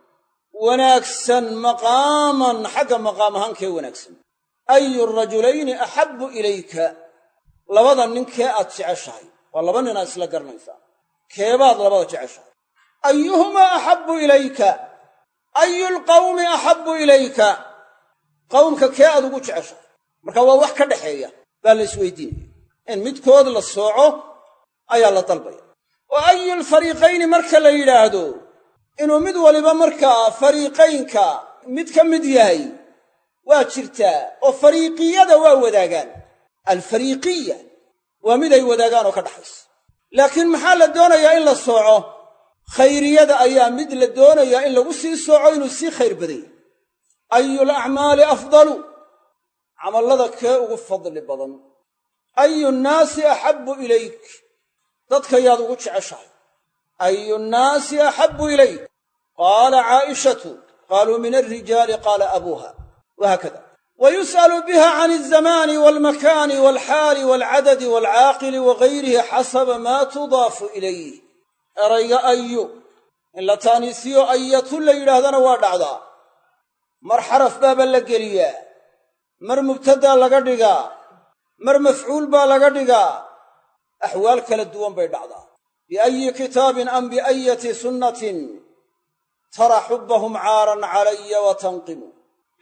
wanaagsan maqaaman xagga maqaam ahaan kee wanaagsan ayu rajulayni axabbu ilayka labada nin kee aad jeceshahay waa laba nin aad isla garanaysaa keebaad labada jeceshahay ayuhumaa axabbu ilayka ayu lqawmi axabbu ilayka qawmka kee aad ugu jeceshahay marka waa wax ka dhaxeeya baa la isweydiinaya in midkood la sooco ayaa la dalbaya oo ayu lfariiqayni marka la yidhaahdo inuu mid waliba markaa fariiqaynka mid ka mid yahay waa jirtaa oo fariiqiyada waa wadaagaan alfariiqiya waa mid ay wadaagaan oo ka dhaxaysa laakiin maxaa la doonayaa in la sooco khayriyada ayaa mid la doonayaa in lagu sii sooco inuu sii khayr badan yahay ayu lacmaali afdalu camallada kee ugu fadli badan ayu nnaasi axabbu ilayk dadka yaad ugu jeceshahay ayu nnaasi axabbu ilayk qaala caa'ishatu qaaluu min alrijaali qaala abuuha wahaakada wa yus'alu biha can alzamaani waalmakaani waalxaali waalcadadi waalcaaqili wagayrihi xasaba maa tudaafu ilayh erayga ayu in la taaniisiyo ayatu la yidhaahdana waa dhacdaa mar xaraf baaba la geliyaa mar mubtadaa laga dhigaa mar mafcuul baa laga dhigaa axwaal kala duwan bay dhacdaa biayi kitaabin am biayati sunnatin tara xubbahum caaran calaya wa tanqimu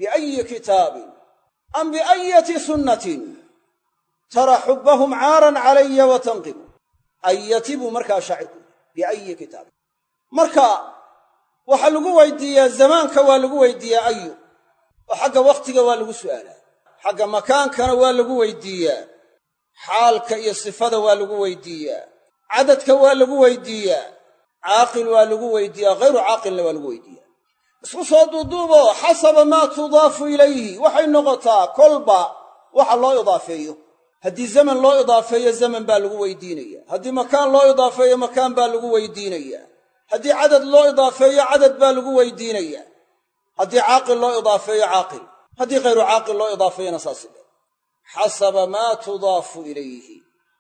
biayi kitaabin am biayati sunnatin tara xubbahum caaran calaya wa tanqibu ayati buu markaa shaacirku biayi kitaabin marka waxaa lagu weydiiyaa zamaanka waa lagu weydiiyaa ayu oo xagga wakhtiga waa lagu su'aalaa xagga makaankana waa lagu weydiiyaa xaalka iyo sifada waa lagu weydiiyaa cadadka waa lagu weydiiyaa caaqil waa lagu weydiiyaa hayru caaqilna waa lagu weydiiyaa isku soo duuduubo xasaba maa tudaafu ilayhi waxay noqotaa kolba waxa loo idaafeeyo haddii zaman loo idaafeeyo zaman baa lagu weydiinaya haddii makaan loo idaafeeyo makaan baa lagu weydiinaya haddii cadad loo idaafeeyo cadad baa lagu weydiinaya haddii caaqil loo idaafeeyo caaqil haddii hayru caaqil loo idaafeeyona saasi dhe xasaba maa tudaafu ilayhi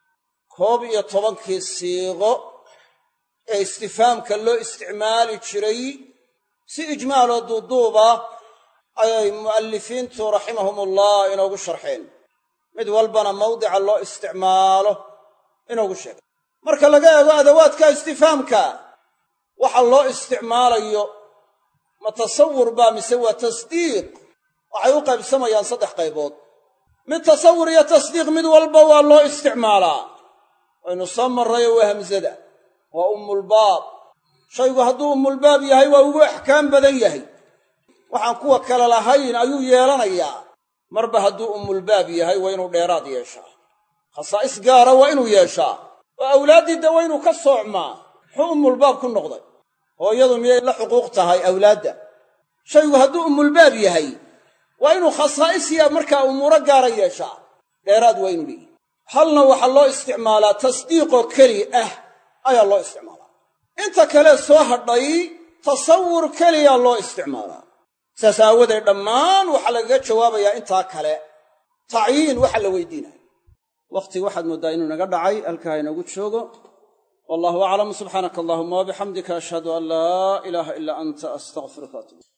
11 siiqo ee istifaamka loo isticmaali jiray si ijmaaloo duuduuba ayay mu'allifiintu raximahumullah inoogu sharxeen mid walbana mawdica loo isticmaalo inoogu sheegay marka laga eego adawaadka istifaamka waxa loo isticmaalayo ma tasawur baa mise waa tasdiiq waxay u qaybsamayaan 3 qaybood mid tasawur iyo tasdiiq mid walba waa loo isticmaalaa waynu soo marrayo waa hamsada waa ummulbaab shaygu hadduu ummulbaab yahay waa ugu axkaam badan yahay waxaan kuwa kale lahayn ayuu yeelanayaa marba hadduu ummulbaab yahay waa inuu dheeraad yeeshaa khasaa'is gaara waa inuu yeeshaa oo awlaaddiidda waa inuu ka soocmaa muxuu ummulbaab ku noqday hooyadu miyay la xuquuq tahay awlaadda shaygu hadduu ummulbaab yahay waa inuu khasaa'isiya markaa umuuro gaara yeeshaa dheeraad waa inuu leeyahy halna waxaa loo isticmaalaa tasdiiqoo keli ah ayaa loo isticmaalaa inta kale soo hadhay tasawur keliya loo isticmaalaa saas aawadeed dhammaan waxaa lagaga jawaabayaa intaa kale tacyiin waxa la weydiinaya wakhtiga waxaad mooddaa inuu naga dhacay halkaa inoogu joogo wallahu aclam subxaanaka allahuma wabixamdika ashhadu an laa ilaaha ilaa anta astaghfiruka wa atuub